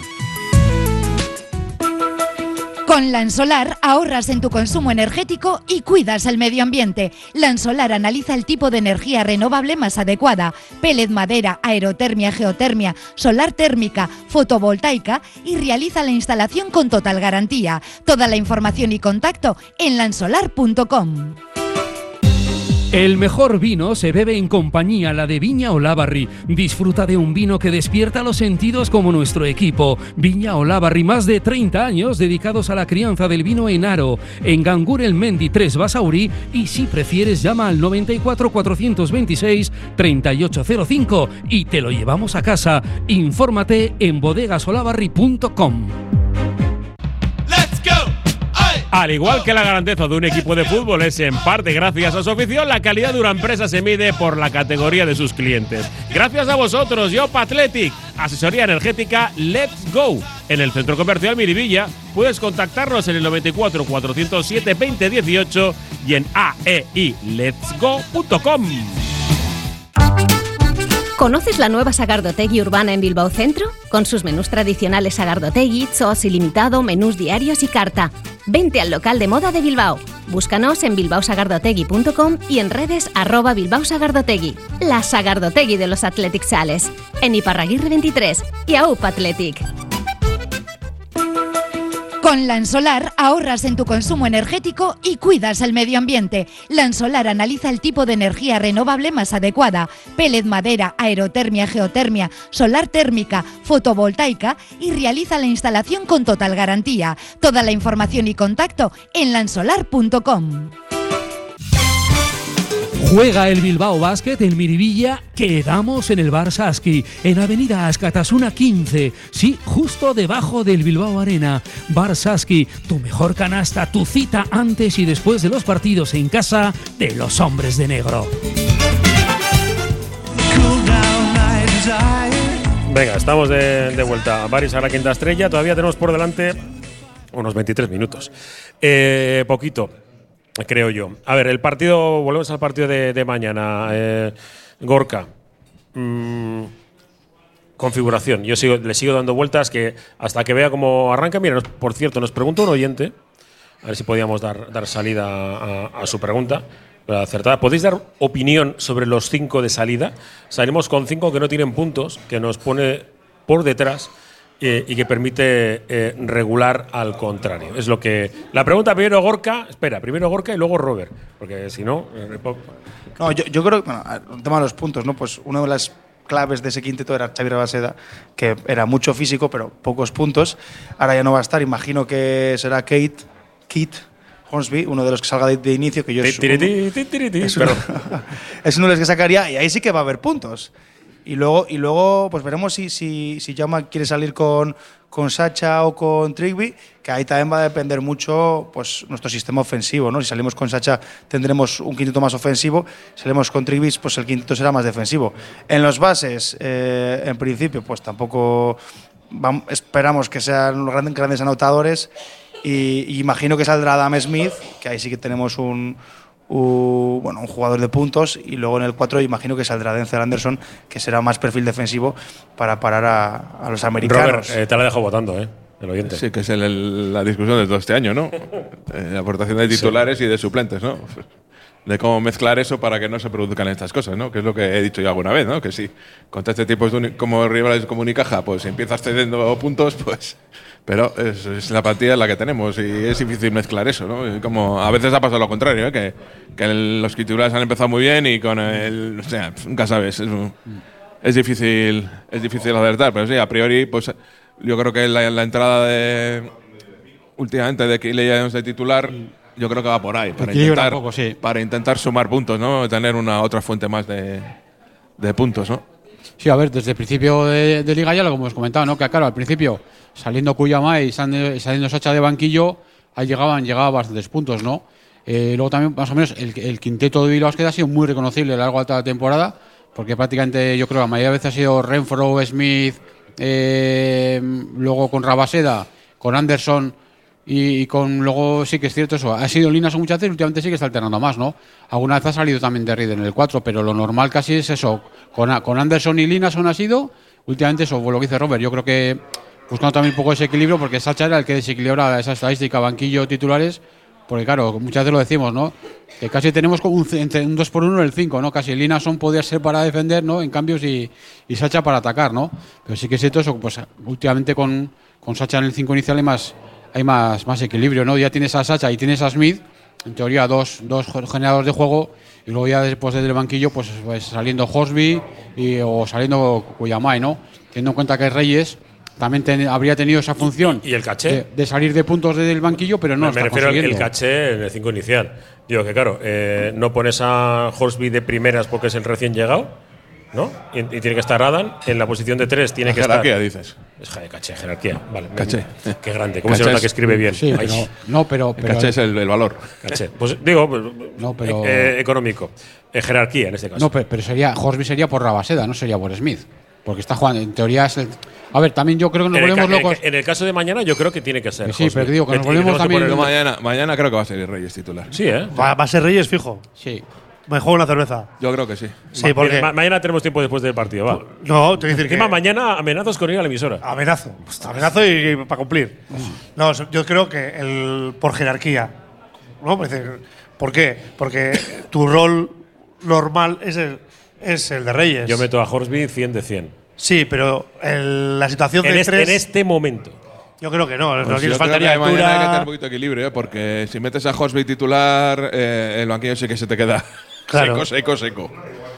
Con Lansolar ahorras en tu consumo energético y cuidas el medio ambiente. Lansolar analiza el tipo de energía renovable más adecuada: pellet, madera, aerotermia, geotermia, solar térmica, fotovoltaica, y realiza la instalación con total garantía. Toda la información y contacto en lansolar.com. El mejor vino se bebe en compañía, la de Viña Olavarri. Disfruta de un vino que despierta los sentidos como nuestro equipo. Viña Olavarri, más de 30 años dedicados a la crianza del vino en Aro, en Gangur el Mendi 3 Basauri, y si prefieres llama al 94 426 3805 y te lo llevamos a casa. Infórmate en bodegasolavarri.com. Al igual que la grandeza de un equipo de fútbol es en parte gracias a su afición, la calidad de una empresa se mide por la categoría de sus clientes. Gracias a vosotros, Yopa Athletic, asesoría energética Let's Go. En el Centro Comercial Miribilla puedes contactarnos en el 94 407 2018 y en aeiletsgo.com. ¿Conoces la nueva Sagardotegui urbana en Bilbao Centro? Con sus menús tradicionales Sagardotegui, Chos ilimitado, menús diarios y carta. Vente al local de moda de Bilbao. Búscanos en bilbaosagardotegui.com y en redes @bilbaosagardotegui. La Sagardotegui de los Athletic Sales. En Iparraguirre 23 y AUP Athletic. Con Lansolar ahorras en tu consumo energético y cuidas el medio ambiente. Lansolar analiza el tipo de energía renovable más adecuada: pellet, madera, aerotermia, geotermia, solar térmica, fotovoltaica, y realiza la instalación con total garantía. Toda la información y contacto en lansolar.com. Juega el Bilbao Basket en Miribilla, quedamos en el Bar Saski, en Avenida Ascatasuna 15, sí, justo debajo del Bilbao Arena. Bar Saski, tu mejor canasta, tu cita antes y después de los partidos en casa de los hombres de negro. Venga, estamos de vuelta. Baris a la quinta estrella, todavía tenemos por delante unos 23 minutos. Poquito, creo yo. A ver, el partido, volvemos al partido de mañana. Gorka, configuración. Yo le sigo dando vueltas que hasta que vea cómo arranca. Mira, por cierto, nos preguntó un oyente, a ver si podíamos dar salida a su pregunta acertada. ¿Podéis dar opinión sobre los 5 de salida? Salimos con 5 que no tienen puntos, que nos pone por detrás y que permite regular al contrario. Es lo que… La pregunta primero Gorka y luego Robert, porque si no… No, yo creo que, bueno, el tema de los puntos, ¿no? Pues una de las claves de ese quinteto era Xavi Rabaseda, que era mucho físico, pero pocos puntos. Ahora ya no va a estar, imagino que será Kit Hornsby, uno de los que salga de inicio, que yo es uno de los que sacaría, y ahí sí que va a haber puntos. Y luego pues veremos si Jaume quiere salir con Sacha o con Trigby, que ahí también va a depender mucho pues nuestro sistema ofensivo, ¿no? Si salimos con Sacha tendremos un quinteto más ofensivo, si salimos con Trigby pues el quinteto será más defensivo. En los bases, en principio, pues tampoco esperamos que sean los grandes anotadores, y imagino que saldrá Adam Smith, que ahí sí que tenemos un jugador de puntos, y luego en el 4 imagino que saldrá Denzel Anderson, que será más perfil defensivo para parar a los americanos. Robert, te la dejo votando, el oyente. Sí, que es la discusión de todo este año, ¿no? La aportación de titulares y de suplentes, ¿no? de cómo mezclar eso para que no se produzcan estas cosas, ¿no? Que es lo que he dicho yo alguna vez, ¿no? Que si contra este tipo como rivales como Unicaja, pues si empiezas cediendo puntos, pues… Pero es la partida en la que tenemos y es difícil mezclar eso, ¿no? Y como a veces ha pasado lo contrario, ¿eh? Que los titulares han empezado muy bien y con el… O sea, nunca sabes. Es difícil acertar, pero sí, a priori, pues yo creo que la entrada últimamente de Killian de titular… Yo creo que va por ahí, para intentar sumar puntos, ¿no? Tener una otra fuente más de puntos, ¿no? Sí, a ver, desde el principio de Liga ya lo hemos comentado, ¿no? Que claro, al principio, saliendo Cuyamá y saliendo Sacha de banquillo, ahí llegaban bastantes puntos, ¿no? Luego también, más o menos, el quinteto de Bilbao ha sido muy reconocible a lo largo de toda la temporada, porque prácticamente yo creo que la mayoría de veces ha sido Renfro, Smith, luego con Rabaseda, con Anderson… Y con luego sí que es cierto eso, ha sido Linason muchas veces, últimamente sí que está alternando más, ¿no? Alguna vez ha salido también de Reed en el 4, pero lo normal casi es eso, con Anderson y Linason ha sido, últimamente eso, lo que dice Robert, yo creo que buscando también un poco ese equilibrio, porque Sacha era el que desequilibra esa estadística, banquillo, titulares, porque claro, muchas veces lo decimos, ¿no? Que casi tenemos como entre un 2-1 en el 5, ¿no? Casi Linason podría ser para defender, ¿no? En cambio, y Sacha para atacar, ¿no? Pero sí que es cierto eso, pues últimamente con Sacha en el 5 inicial hay más equilibrio, ¿no? Ya tienes a Sacha y tienes a Smith, en teoría dos generadores de juego, y luego ya después del banquillo pues saliendo Horsby o saliendo Cuyamay, ¿no? Teniendo en cuenta que Reyes también habría tenido esa función y el caché de salir de puntos del banquillo, pero no me refiero al caché en el 5 inicial. Digo que claro, no pones a Horsby de primeras porque es el recién llegado, ¿no? Y tiene que estar Adam en la posición de 3, tiene que estar… Jerarquía, dices. Es caché, jerarquía. Vale. Caché. Qué grande. ¿Cómo se nota que escribe bien? Sí, pero caché es el valor. Caché. Pues digo, económico. Jerarquía en este caso. No, pero Horsby sería por Rabaseda, no sería por Smith. Porque está jugando, en teoría es el… A ver, también yo creo que nos volvemos locos… En el caso de mañana yo creo que tiene que ser. Sí, pero digo que nos volvemos también… Mañana creo que va a ser Reyes titular. Sí, ¿eh? Va a ser Reyes fijo. Sí. Me juego una cerveza. Yo creo que sí. Sí, porque mañana tenemos tiempo después del partido, va. No, te voy a decir que mañana amenazas con ir a la emisora. Amenazo y para cumplir. No, yo creo que por jerarquía. ¿No? ¿Por qué? Porque tu rol normal es el de Reyes. Yo meto a Horsby 100 de 100. Sí, pero la situación de 3… En este momento. Yo creo que no. Pues les faltaría altura. Mañana hay que tener un poquito de equilibrio, porque si metes a Horsby titular, el banquillo sí que se te queda… Claro. Seco.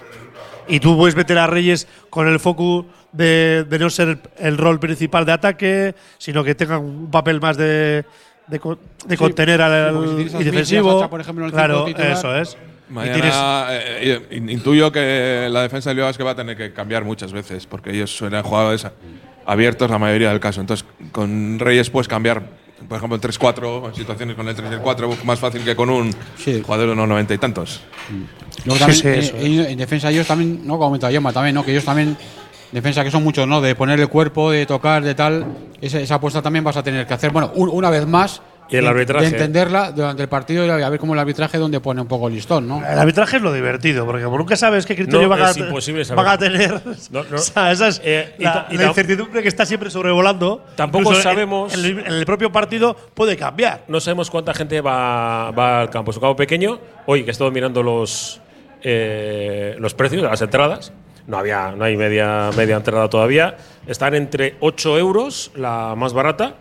Y tú puedes meter a Reyes con el foco de no ser el rol principal de ataque, sino que tengan un papel más de contener y defensivo. Sacha, por ejemplo, en el claro, titular. Eso es. Mañana intuyo que la defensa del Bilbao es que va a tener que cambiar muchas veces, porque ellos suelen jugadores abiertos la mayoría del caso. Entonces, con Reyes puedes cambiar, por ejemplo, el 3-4, en situaciones con el 3 y el 4, más fácil que con un jugador de unos 90 y tantos. Luego también, en defensa ellos también, ¿no? Como comentaba Yoma también, ¿no? Que ellos también, defensa que son muchos, ¿no? De poner el cuerpo, de tocar, de tal. Esa apuesta también vas a tener que hacer, bueno, una vez más. Y el arbitraje. De entenderla durante el partido y a ver cómo el arbitraje donde pone un poco el listón, ¿no? El arbitraje es lo divertido, porque como nunca sabes qué criterio van a tener. O sea, esa es la incertidumbre que está siempre sobrevolando. Tampoco sabemos… En el propio partido puede cambiar. No sabemos cuánta gente va al campo. Es un campo pequeño. Hoy que he estado mirando los precios de las entradas, no hay media entrada todavía. Están entre 8 euros, la más barata,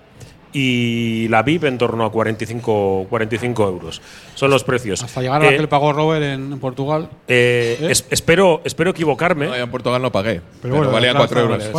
y la VIP en torno a 45 euros. Son los precios. Hasta llegar a la que le pagó Robert en Portugal. Espero equivocarme. No, en Portugal no pagué, pero bueno, valía 4 euros.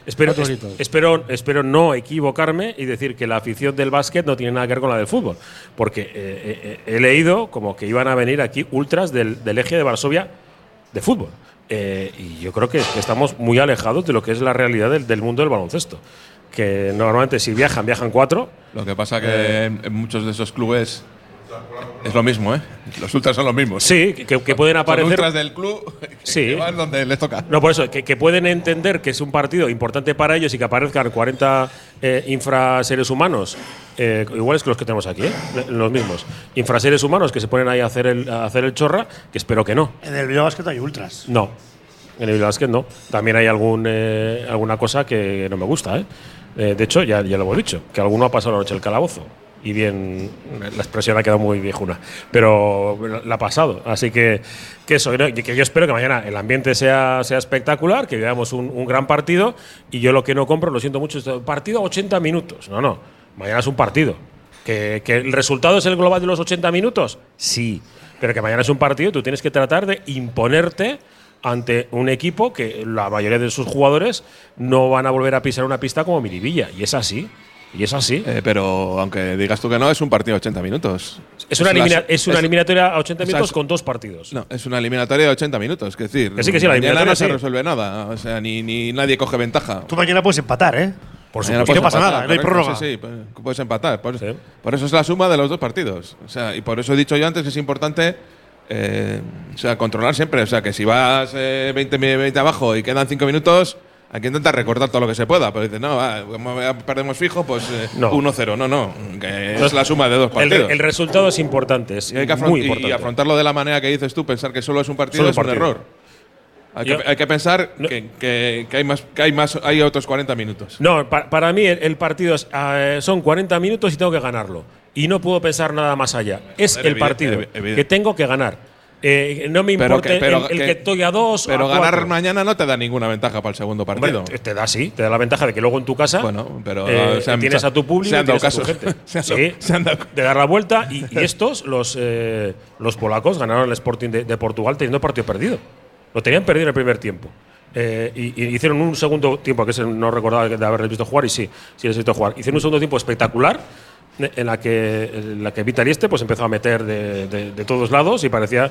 Espero no equivocarme y decir que la afición del básquet no tiene nada que ver con la del fútbol. Porque he leído como que iban a venir aquí ultras del Legia de Varsovia de fútbol. Y yo creo que estamos muy alejados de lo que es la realidad del mundo del baloncesto. Que normalmente si viajan 4. Lo que pasa que en muchos de esos clubes es lo mismo, ¿eh? Los ultras son los mismos. Sí, que pueden aparecer… Son ultras del club que van donde les toca. No, por eso, que pueden entender que es un partido importante para ellos y que aparezcan 40 infraseres humanos, iguales que los que tenemos aquí, los mismos. Infraseres humanos que se ponen ahí a hacer el chorra, que espero que no. En el Bilbao Basket hay ultras. No, en el Bilbao Basket no. También hay alguna cosa que no me gusta, ¿eh? De hecho, ya lo hemos dicho, que alguno ha pasado la noche el calabozo. bien, la expresión ha quedado muy viejuna, pero la ha pasado. Así que eso, ¿no? Que yo espero que mañana el ambiente sea espectacular, que veamos un gran partido. Y yo lo que no compro, lo siento mucho, es partido a 80 minutos. No, mañana es un partido. ¿Que el resultado es el global de los 80 minutos? Sí, pero que mañana es un partido y tú tienes que tratar de imponerte ante un equipo que la mayoría de sus jugadores no van a volver a pisar una pista como Miribilla, y es así. Pero aunque digas tú que no, es un partido de 80 minutos. Es una eliminatoria a 80 minutos con 2 partidos. No, es una eliminatoria de 80 minutos. Es decir, que sí, la eliminatoria no se resuelve nada. O sea, ni nadie coge ventaja. Tú mañana puedes empatar, ¿eh? Por supuesto, no pasa nada, no hay prórroga. Sí, puedes empatar. Por eso es la suma de los 2 partidos. O sea, y por eso he dicho yo antes que es importante controlar siempre. O sea, que si vas 20 abajo y quedan 5 minutos, hay que intentar recortar todo lo que se pueda. Pero dices, no, como perdemos fijo, pues 1-0. No, que es la suma de 2 partidos. El resultado es importante, muy importante. Y afrontarlo de la manera que dices tú, pensar que solo es un partido es un error. Hay que pensar que hay otros 40 minutos. No, para mí el partido son 40 minutos y tengo que ganarlo. Y no puedo pensar nada más allá. Es el partido que tengo que ganar. No me importa el que estoy a 2 pero o a 4. Ganar mañana no te da ninguna ventaja para el segundo partido. Hombre, te da la ventaja de que luego en tu casa tienes a tu público y tienes a tu gente. De dar la vuelta. Y estos, los polacos, ganaron el Sporting de Portugal teniendo partido perdido. Lo tenían perdido en el primer tiempo. Y hicieron un segundo tiempo, que no recordaba de haberles visto jugar, y sí les he visto jugar. Hicieron un segundo tiempo espectacular, en la que Vitalieste pues empezó a meter de todos lados y parecía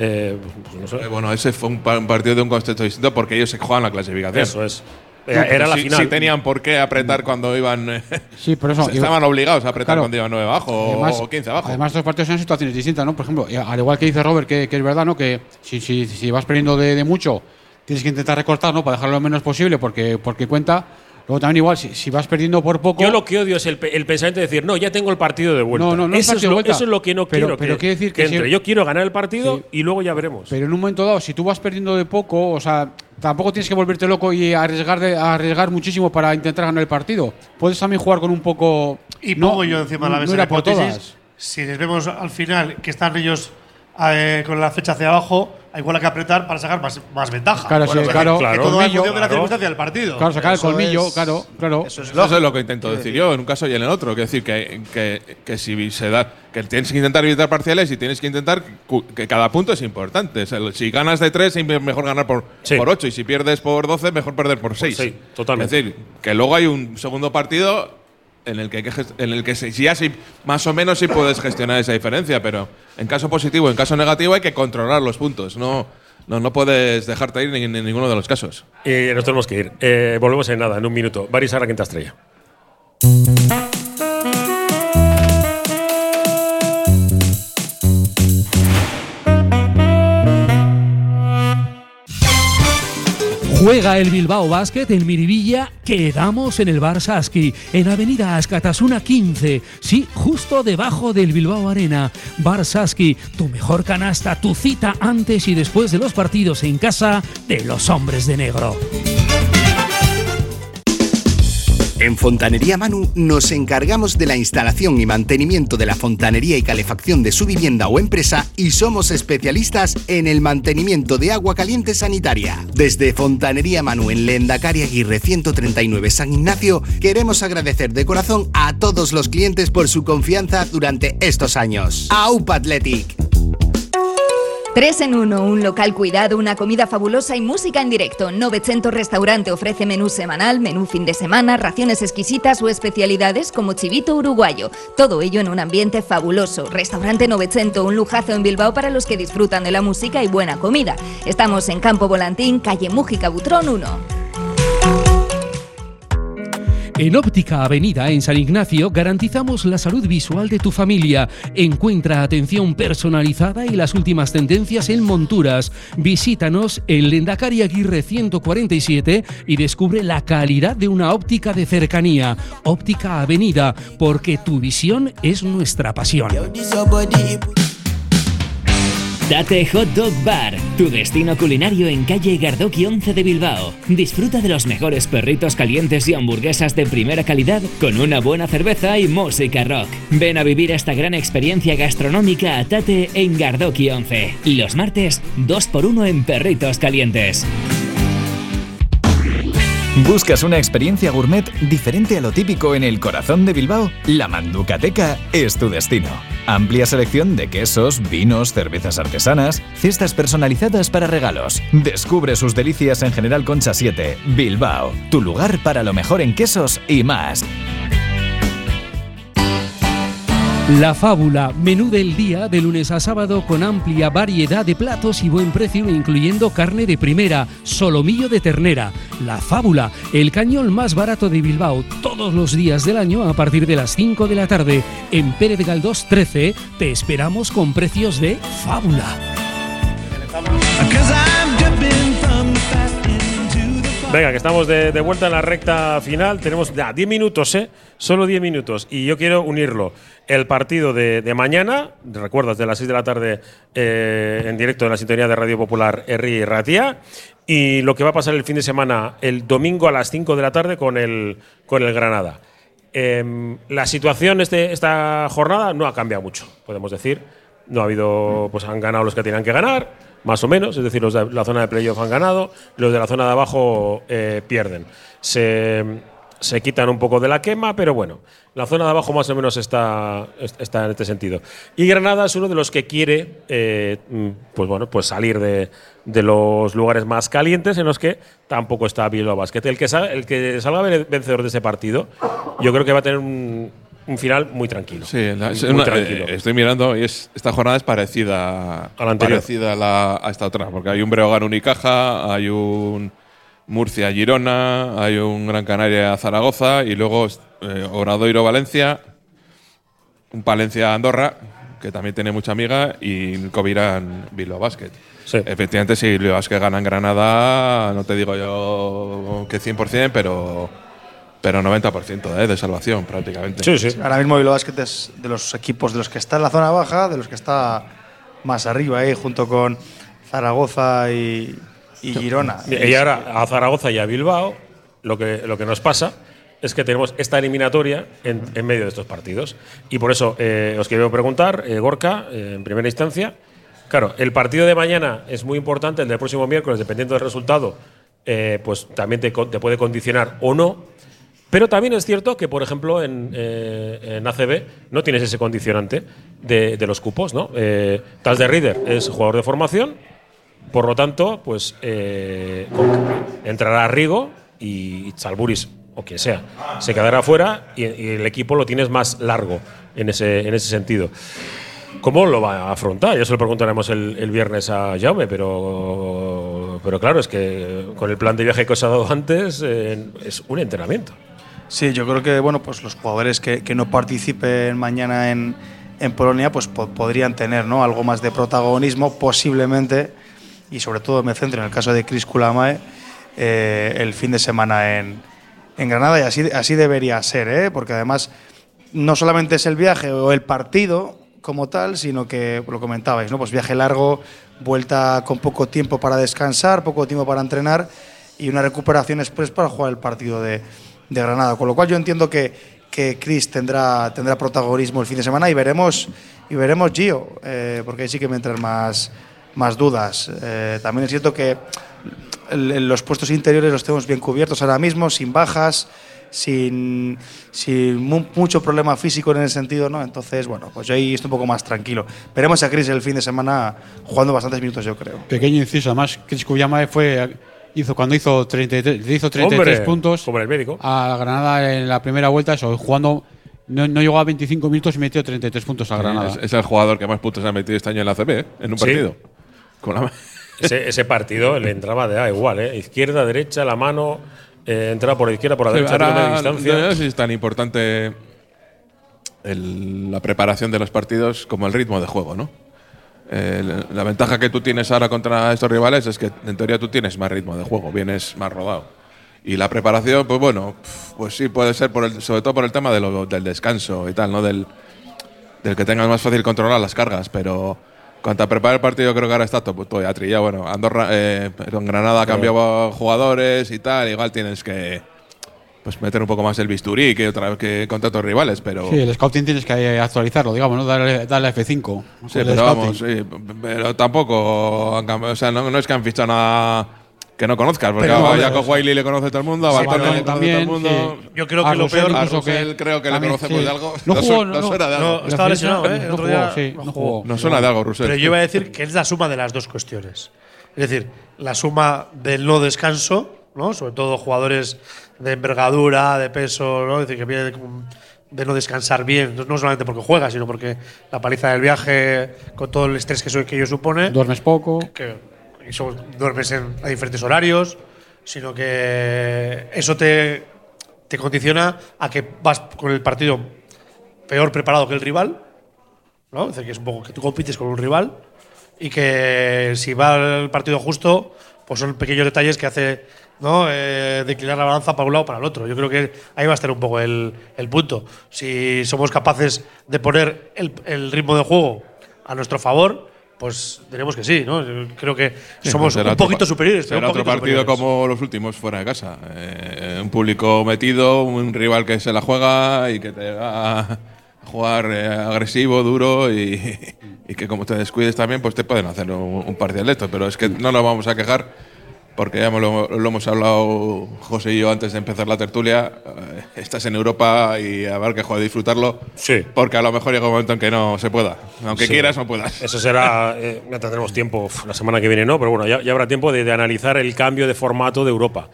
no sé. Bueno, ese fue un partido de un contexto distinto porque ellos se jugaban la clasificación. Eso es. Era la final. Sí tenían por qué apretar cuando iban. Sí, por eso. Estaban obligados a apretar cuando iban 9 abajo o 15 abajo. Además, estos partidos son situaciones distintas, ¿no? Por ejemplo, al igual que dice Robert, que es verdad, ¿no? Que si vas perdiendo de mucho, tienes que intentar recortar, ¿no? Para dejarlo lo menos posible porque cuenta. Luego también igual, si vas perdiendo por poco… Yo lo que odio es el pensamiento de decir, no, ya tengo el partido de vuelta. No, eso es lo que no quiero quiere decir que entre. Yo quiero ganar el partido y luego ya veremos. Pero en un momento dado, si tú vas perdiendo de poco, o sea, tampoco tienes que volverte loco y arriesgar muchísimo para intentar ganar el partido. Puedes también jugar con un poco… Y pongo yo encima de la mesa la hipótesis. Si les vemos al final que están ellos con la fecha hacia abajo, igual hay que apretar para sacar más ventaja. Claro, bueno, claro. Que todo va en función de la circunstancia del partido. Claro, sacar el colmillo, claro. Eso es lo que intento decir yo en un caso y en el otro. Quiero decir que si se da, que tienes que intentar evitar parciales y tienes que intentar que cada punto es importante. O sea, si ganas de 3, es mejor ganar por 8. Y si pierdes por 12, mejor perder por 6. Sí, totalmente. Es decir, que luego hay un segundo partido en el que ya más o menos sí puedes gestionar esa diferencia, pero en caso positivo, en caso negativo hay que controlar los puntos. No puedes dejarte ir en ninguno de los casos. Nos tenemos que ir. Volvemos en nada, en un minuto. Barisara, quinta estrella. Juega el Bilbao Basket en Miribilla. Quedamos en el Bar Saski, en Avenida Ascatasuna 15. Sí, justo debajo del Bilbao Arena. Bar Saski, tu mejor canasta, tu cita antes y después de los partidos en casa de los hombres de negro. En Fontanería Manu nos encargamos de la instalación y mantenimiento de la fontanería y calefacción de su vivienda o empresa y somos especialistas en el mantenimiento de agua caliente sanitaria. Desde Fontanería Manu en Lehendakari Aguirre 139 San Ignacio queremos agradecer de corazón a todos los clientes por su confianza durante estos años. AUPA Athletic. 3 en 1, un local cuidado, una comida fabulosa y música en directo. 900 Restaurante ofrece menú semanal, menú fin de semana, raciones exquisitas o especialidades como chivito uruguayo. Todo ello en un ambiente fabuloso. Restaurante 900, un lujazo en Bilbao para los que disfrutan de la música y buena comida. Estamos en Campo Volantín, calle Mújica Butrón 1. En Óptica Avenida, en San Ignacio, garantizamos la salud visual de tu familia. Encuentra atención personalizada y las últimas tendencias en monturas. Visítanos en Lehendakari Aguirre 147 y descubre la calidad de una óptica de cercanía. Óptica Avenida, porque tu visión es nuestra pasión. Date Hot Dog Bar. Tu destino culinario en calle Gardoqui 11 de Bilbao. Disfruta de los mejores perritos calientes y hamburguesas de primera calidad con una buena cerveza y música rock. Ven a vivir esta gran experiencia gastronómica a Tate en Gardoqui 11. Los martes, 2x1 en perritos calientes. ¿Buscas una experiencia gourmet diferente a lo típico en el corazón de Bilbao? La Manducateca es tu destino. Amplia selección de quesos, vinos, cervezas artesanas, cestas personalizadas para regalos. Descubre sus delicias en General Concha 7, Bilbao. Tu lugar para lo mejor en quesos y más. La Fábula, menú del día de lunes a sábado con amplia variedad de platos y buen precio, incluyendo carne de primera, solomillo de ternera. La Fábula, el cañón más barato de Bilbao, todos los días del año a partir de las 5 de la tarde. En Pérez de Galdós 13 te esperamos con precios de Fábula. Venga, que estamos de vuelta en la recta final. Tenemos ya 10 minutos, solo 10 minutos. Y yo quiero unirlo. El partido de mañana, recuerdas, de las 6 de la tarde en directo en la sintonía de Radio Popular Herri Ratia. Y lo que va a pasar el fin de semana, el domingo a las 5 de la tarde con el Granada. La situación esta jornada no ha cambiado mucho, podemos decir. No ha habido, pues han ganado los que tenían que ganar, más o menos, es decir, los de la zona de playoff han ganado, los de la zona de abajo pierden. Se quitan un poco de la quema, pero bueno, la zona de abajo más o menos está en este sentido. Y Granada es uno de los que quiere pues salir de los lugares más calientes, en los que tampoco está Bilbao Basket. El que salga vencedor de ese partido, yo creo que va a tener un final muy tranquilo. Sí, tranquilo. Estoy mirando y esta jornada es parecida a la anterior. Parecida a esta otra, porque hay un Breogán Unicaja, hay un Murcia Girona, hay un Gran Canaria Zaragoza y luego Obradoiro Valencia, un Palencia Andorra, que también tiene mucha amiga, y Covirán Bilbao Basket. Sí. Efectivamente, si Bilbao Basket gana en Granada, no te digo yo que 100%, pero 90% de salvación prácticamente. Sí. Ahora mismo Bilbao Basket es de los equipos de los que está en la zona baja, de los que está más arriba, junto con Zaragoza y Girona. Y ahora a Zaragoza y a Bilbao lo que nos pasa es que tenemos esta eliminatoria en medio de estos partidos. Y por eso os quiero preguntar, Gorka, en primera instancia, claro, el partido de mañana es muy importante, el del próximo miércoles, dependiendo del resultado, pues también te puede condicionar o no. Pero también es cierto que, por ejemplo, en ACB no tienes ese condicionante de los cupos, ¿no? Tals de Rieder es jugador de formación, por lo tanto, pues entrará Rigo y Chalburis o quien sea se quedará fuera y el equipo lo tienes más largo en ese sentido. ¿Cómo lo va a afrontar? Ya se lo preguntaremos el viernes a Jaume, pero claro, es que con el plan de viaje que os ha dado antes es un entrenamiento. Sí, yo creo que pues los jugadores que no participen mañana en Polonia pues podrían tener, ¿no?, algo más de protagonismo posiblemente, y sobre todo me centro en el caso de Chris Kulamae el fin de semana en Granada, y así debería ser, porque además no solamente es el viaje o el partido como tal, sino que lo comentabais, ¿no?, pues viaje largo, vuelta con poco tiempo para descansar, poco tiempo para entrenar y una recuperación express para jugar el partido de Granada, con lo cual yo entiendo que Chris tendrá protagonismo el fin de semana y veremos Gio, porque ahí sí que me entran más dudas. También es cierto que los puestos interiores los tenemos bien cubiertos ahora mismo, sin bajas, sin mucho problema físico en ese sentido, ¿no? Entonces, pues yo ahí estoy un poco más tranquilo. Veremos a Chris el fin de semana jugando bastantes minutos, yo creo. Pequeño inciso, además, Chris Kulamae cuando hizo 33 puntos como el médico a Granada en la primera vuelta, jugando no llegó a 25 minutos y metió 33 puntos a Granada. Es el jugador que más puntos ha metido este año en la ACB, en un partido. Ese partido le entraba igual, izquierda, derecha, la mano, entraba por la izquierda, por la derecha, de media distancia. No sé si es tan importante la preparación de los partidos como el ritmo de juego, ¿no? La ventaja que tú tienes ahora contra estos rivales es que en teoría tú tienes más ritmo de juego, vienes más rodado. Y la preparación, pues sí puede ser sobre todo por el tema del descanso y tal, ¿no? Del que tengas más fácil controlar las cargas, pero cuanto a preparar el partido, creo que ahora está todo ya trillado. Bueno, Granada ha cambiado jugadores y tal. Igual tienes que pues meter un poco más el bisturí que contra otros rivales, pero… Sí, el scouting tienes que actualizarlo, digamos, ¿no? Darle F5. Sí, pero vamos, pero tampoco han cambiado, o sea, no es que han fichado nada que no conozcas, porque a Jacob Wiley le conoce todo el mundo, a Bartolomé le conoce todo el mundo. Sí. Yo creo que lo peor… Él creo que le conocemos de algo. No jugó, no suena de algo. No, estaba lesionado, ¿eh? No jugó. No suena de algo, Rusell. Pero yo iba a decir que es la suma de las dos cuestiones. Es decir, la suma del no descanso, ¿no? Sobre todo jugadores de envergadura, de peso, ¿no? Es decir, que viene de no descansar bien, no solamente porque juega, sino porque la paliza del viaje, con todo el estrés que ello supone. Duermes poco. Duermes a diferentes horarios, sino que eso te condiciona a que vas con el partido peor preparado que el rival, ¿no? Es decir, que es un poco que tú compites con un rival y que si va el partido justo, pues son pequeños detalles que hace, ¿no? Declinar la balanza para un lado o para el otro. Yo creo que ahí va a estar un poco el punto. Si somos capaces de poner el ritmo de juego a nuestro favor, pues tenemos que sí, ¿no? Yo creo que somos un poquito superiores. Será otro partido como los últimos fuera de casa. Un público metido, un rival que se la juega y que te va a jugar agresivo, duro y que como te descuides también, pues te pueden hacer un parcial de esto. Pero es que no nos vamos a quejar porque ya lo hemos hablado José y yo antes de empezar la tertulia. Estás en Europa y habrá que jugar a disfrutarlo. Sí. Porque a lo mejor llega un momento en que no se pueda. Aunque quieras, no puedas. Eso será, ya tendremos tiempo, la semana que viene no, pero bueno, ya habrá tiempo de analizar el cambio de formato de Europa.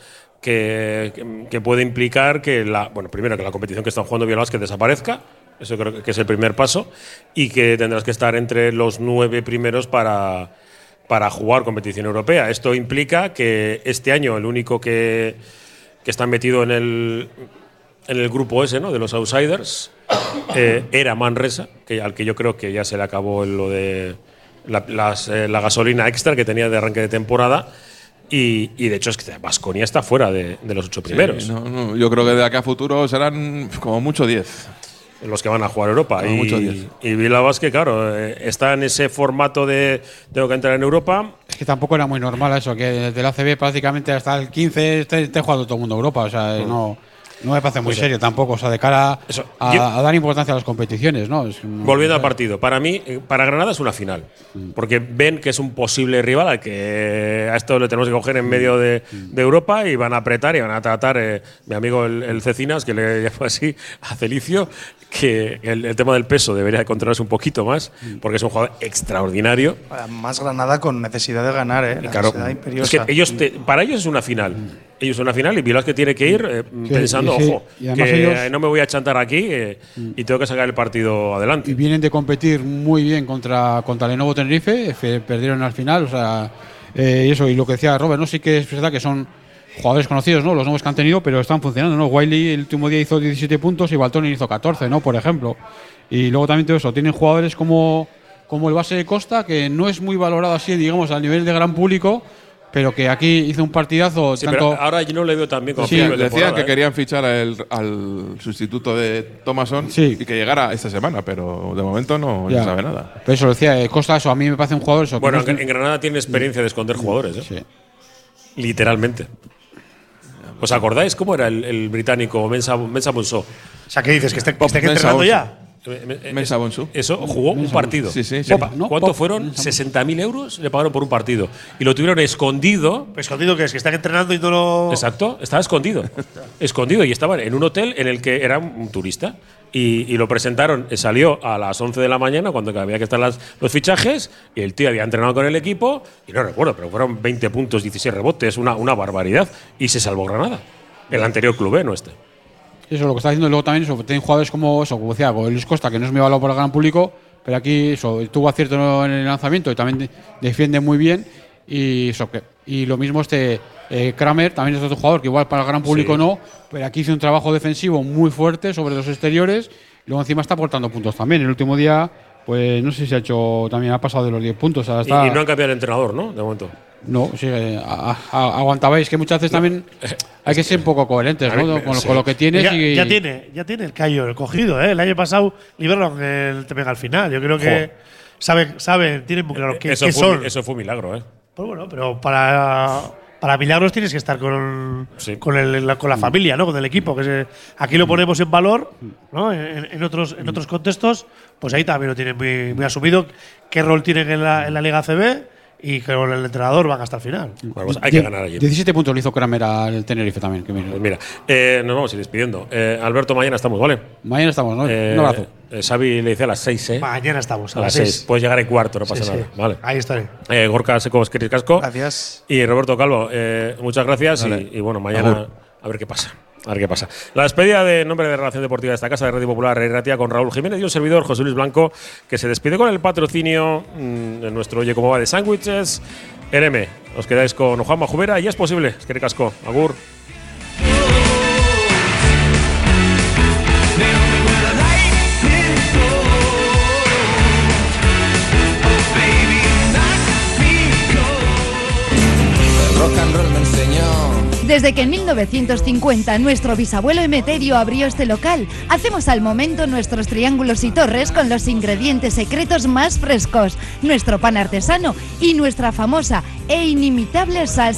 Que puede implicar que primero que la competición que están jugando Bilbao que desaparezca. Eso creo que es el primer paso. Y que tendrás que estar entre los 9 primeros para jugar competición europea. Esto implica que este año el único que está metido en el grupo ese, ¿no? De los outsiders, era Manresa, al que yo creo que ya se le acabó lo de la gasolina extra que tenía de arranque de temporada. Y de hecho es que Baskonia está fuera de los 8 primeros. Sí, yo creo que de aquí a futuro serán como mucho 10. Los que van a jugar Europa. Y Bilbao Basket, claro, está en ese formato de tengo que entrar en Europa. Es que tampoco era muy normal eso, que desde el ACB prácticamente hasta el 15 esté jugando todo el mundo Europa. O sea, no me parece muy serio tampoco. O sea, de cara a dar importancia a las competiciones, ¿no? Volviendo al partido, para mí, para Granada es una final. Porque ven que es un posible rival al que a esto le tenemos que coger en medio de Europa y van a apretar y van a tratar, mi amigo el Cecinas, que le llamo así, a Celicio, que el tema del peso debería de controlarse un poquito más, porque es un jugador extraordinario. Más Granada con necesidad de ganar, ¿eh? Claro, imperiosa. es que para ellos es una final. Ellos son una final y Bilbao que tiene que ir pensando, ojo, que no me voy a chantar aquí y tengo que sacar el partido adelante. Y vienen de competir muy bien contra Lenovo Tenerife, perdieron al final, o sea, y lo que decía Robert, no sí que es verdad que son jugadores conocidos, ¿no? Los nuevos que han tenido, pero están funcionando, ¿no? Wiley el último día hizo 17 puntos y Baltoni hizo 14, ¿no? Por ejemplo. Y luego también todo eso, tienen jugadores como el base de Costa, que no es muy valorado así, digamos, al nivel de gran público, pero que aquí hizo un partidazo. Sí, pero ahora yo no le veo tan bien como decían que querían fichar al sustituto de Thomason y que llegara esta semana, pero de momento no se sabe nada. Pero eso lo decía, Costa, eso a mí me parece un jugador. Eso, bueno, en Granada tiene experiencia de esconder jugadores, ¿eh? Sí. Literalmente. ¿Os acordáis cómo era el británico Mensa Bonso? O sea, ¿qué dices? ¿Que esté entrenando ya? Mensa Bonsu. Eso, jugó un partido. Sí. ¿Cuánto fueron? 60.000 euros le pagaron por un partido. Y lo tuvieron escondido. ¿Escondido qué es? ¿Que están entrenando y no lo…? Exacto, estaba escondido. Escondido. Y estaban en un hotel en el que era un turista. Y lo presentaron, salió a las 11 de la mañana cuando había que estar los fichajes. Y el tío había entrenado con el equipo. Y no recuerdo, pero fueron 20 puntos, 16 rebotes, una barbaridad. Y se salvó Granada. El anterior club, no este. Eso es lo que está haciendo. Luego también eso, tienen jugadores como decía, Luis Costa, que no es muy valorado por el gran público, pero aquí tuvo acierto en el lanzamiento y también defiende muy bien. Y lo mismo Kramer, también es otro jugador que igual para el gran público no, pero aquí hizo un trabajo defensivo muy fuerte sobre los exteriores y luego encima está aportando puntos también. El último día, pues no sé si ha pasado de los 10 puntos. Y no han cambiado el entrenador, ¿no? De momento. No, sí, aguantabais, que muchas veces también hay que ser un poco coherentes, ¿no? Con lo que tienes. Ya tiene el callo cogido, ¿eh? El año pasado libraron el Temen al final. Yo creo que saben, tienen muy claro qué son. Eso fue un milagro, ¿eh? Pues bueno, pero para milagros tienes que estar con la familia, ¿no? Con el equipo. Aquí lo ponemos en valor, ¿no? En otros contextos, pues ahí también lo tienen muy asumido. ¿Qué rol tienen en la Liga ACB? Y que el entrenador van hasta el final. Bueno, pues hay que ganar allí. 17 puntos le hizo Kramer al Tenerife también. Que pues mira, nos vamos a ir despidiendo. Alberto, mañana estamos, ¿vale? Mañana estamos, ¿no? Un abrazo. Xavi le dice a las 6, ¿eh? Mañana estamos, a las 6. Puedes llegar en cuarto, no pasa nada. Sí. Vale. Ahí estaré. Gorka Seco, Esquerri Casco. Gracias. Y Roberto Calvo, muchas gracias. Vale. Y bueno, mañana a ver qué pasa. A ver qué pasa. La despedida de nombre de Relación Deportiva de esta casa de Radio Popular Rey Ratia con Raúl Jiménez y un servidor, José Luis Blanco, que se despide con el patrocinio de nuestro Oye Cómo Va de sándwiches. RM, os quedáis con Juanma Jubera y ya es posible. Esquerri Casco. Agur. Rock and roll me enseñó. Desde que en 1950 nuestro bisabuelo Emeterio abrió este local, hacemos al momento nuestros triángulos y torres con los ingredientes secretos más frescos, nuestro pan artesano y nuestra famosa e inimitable salsa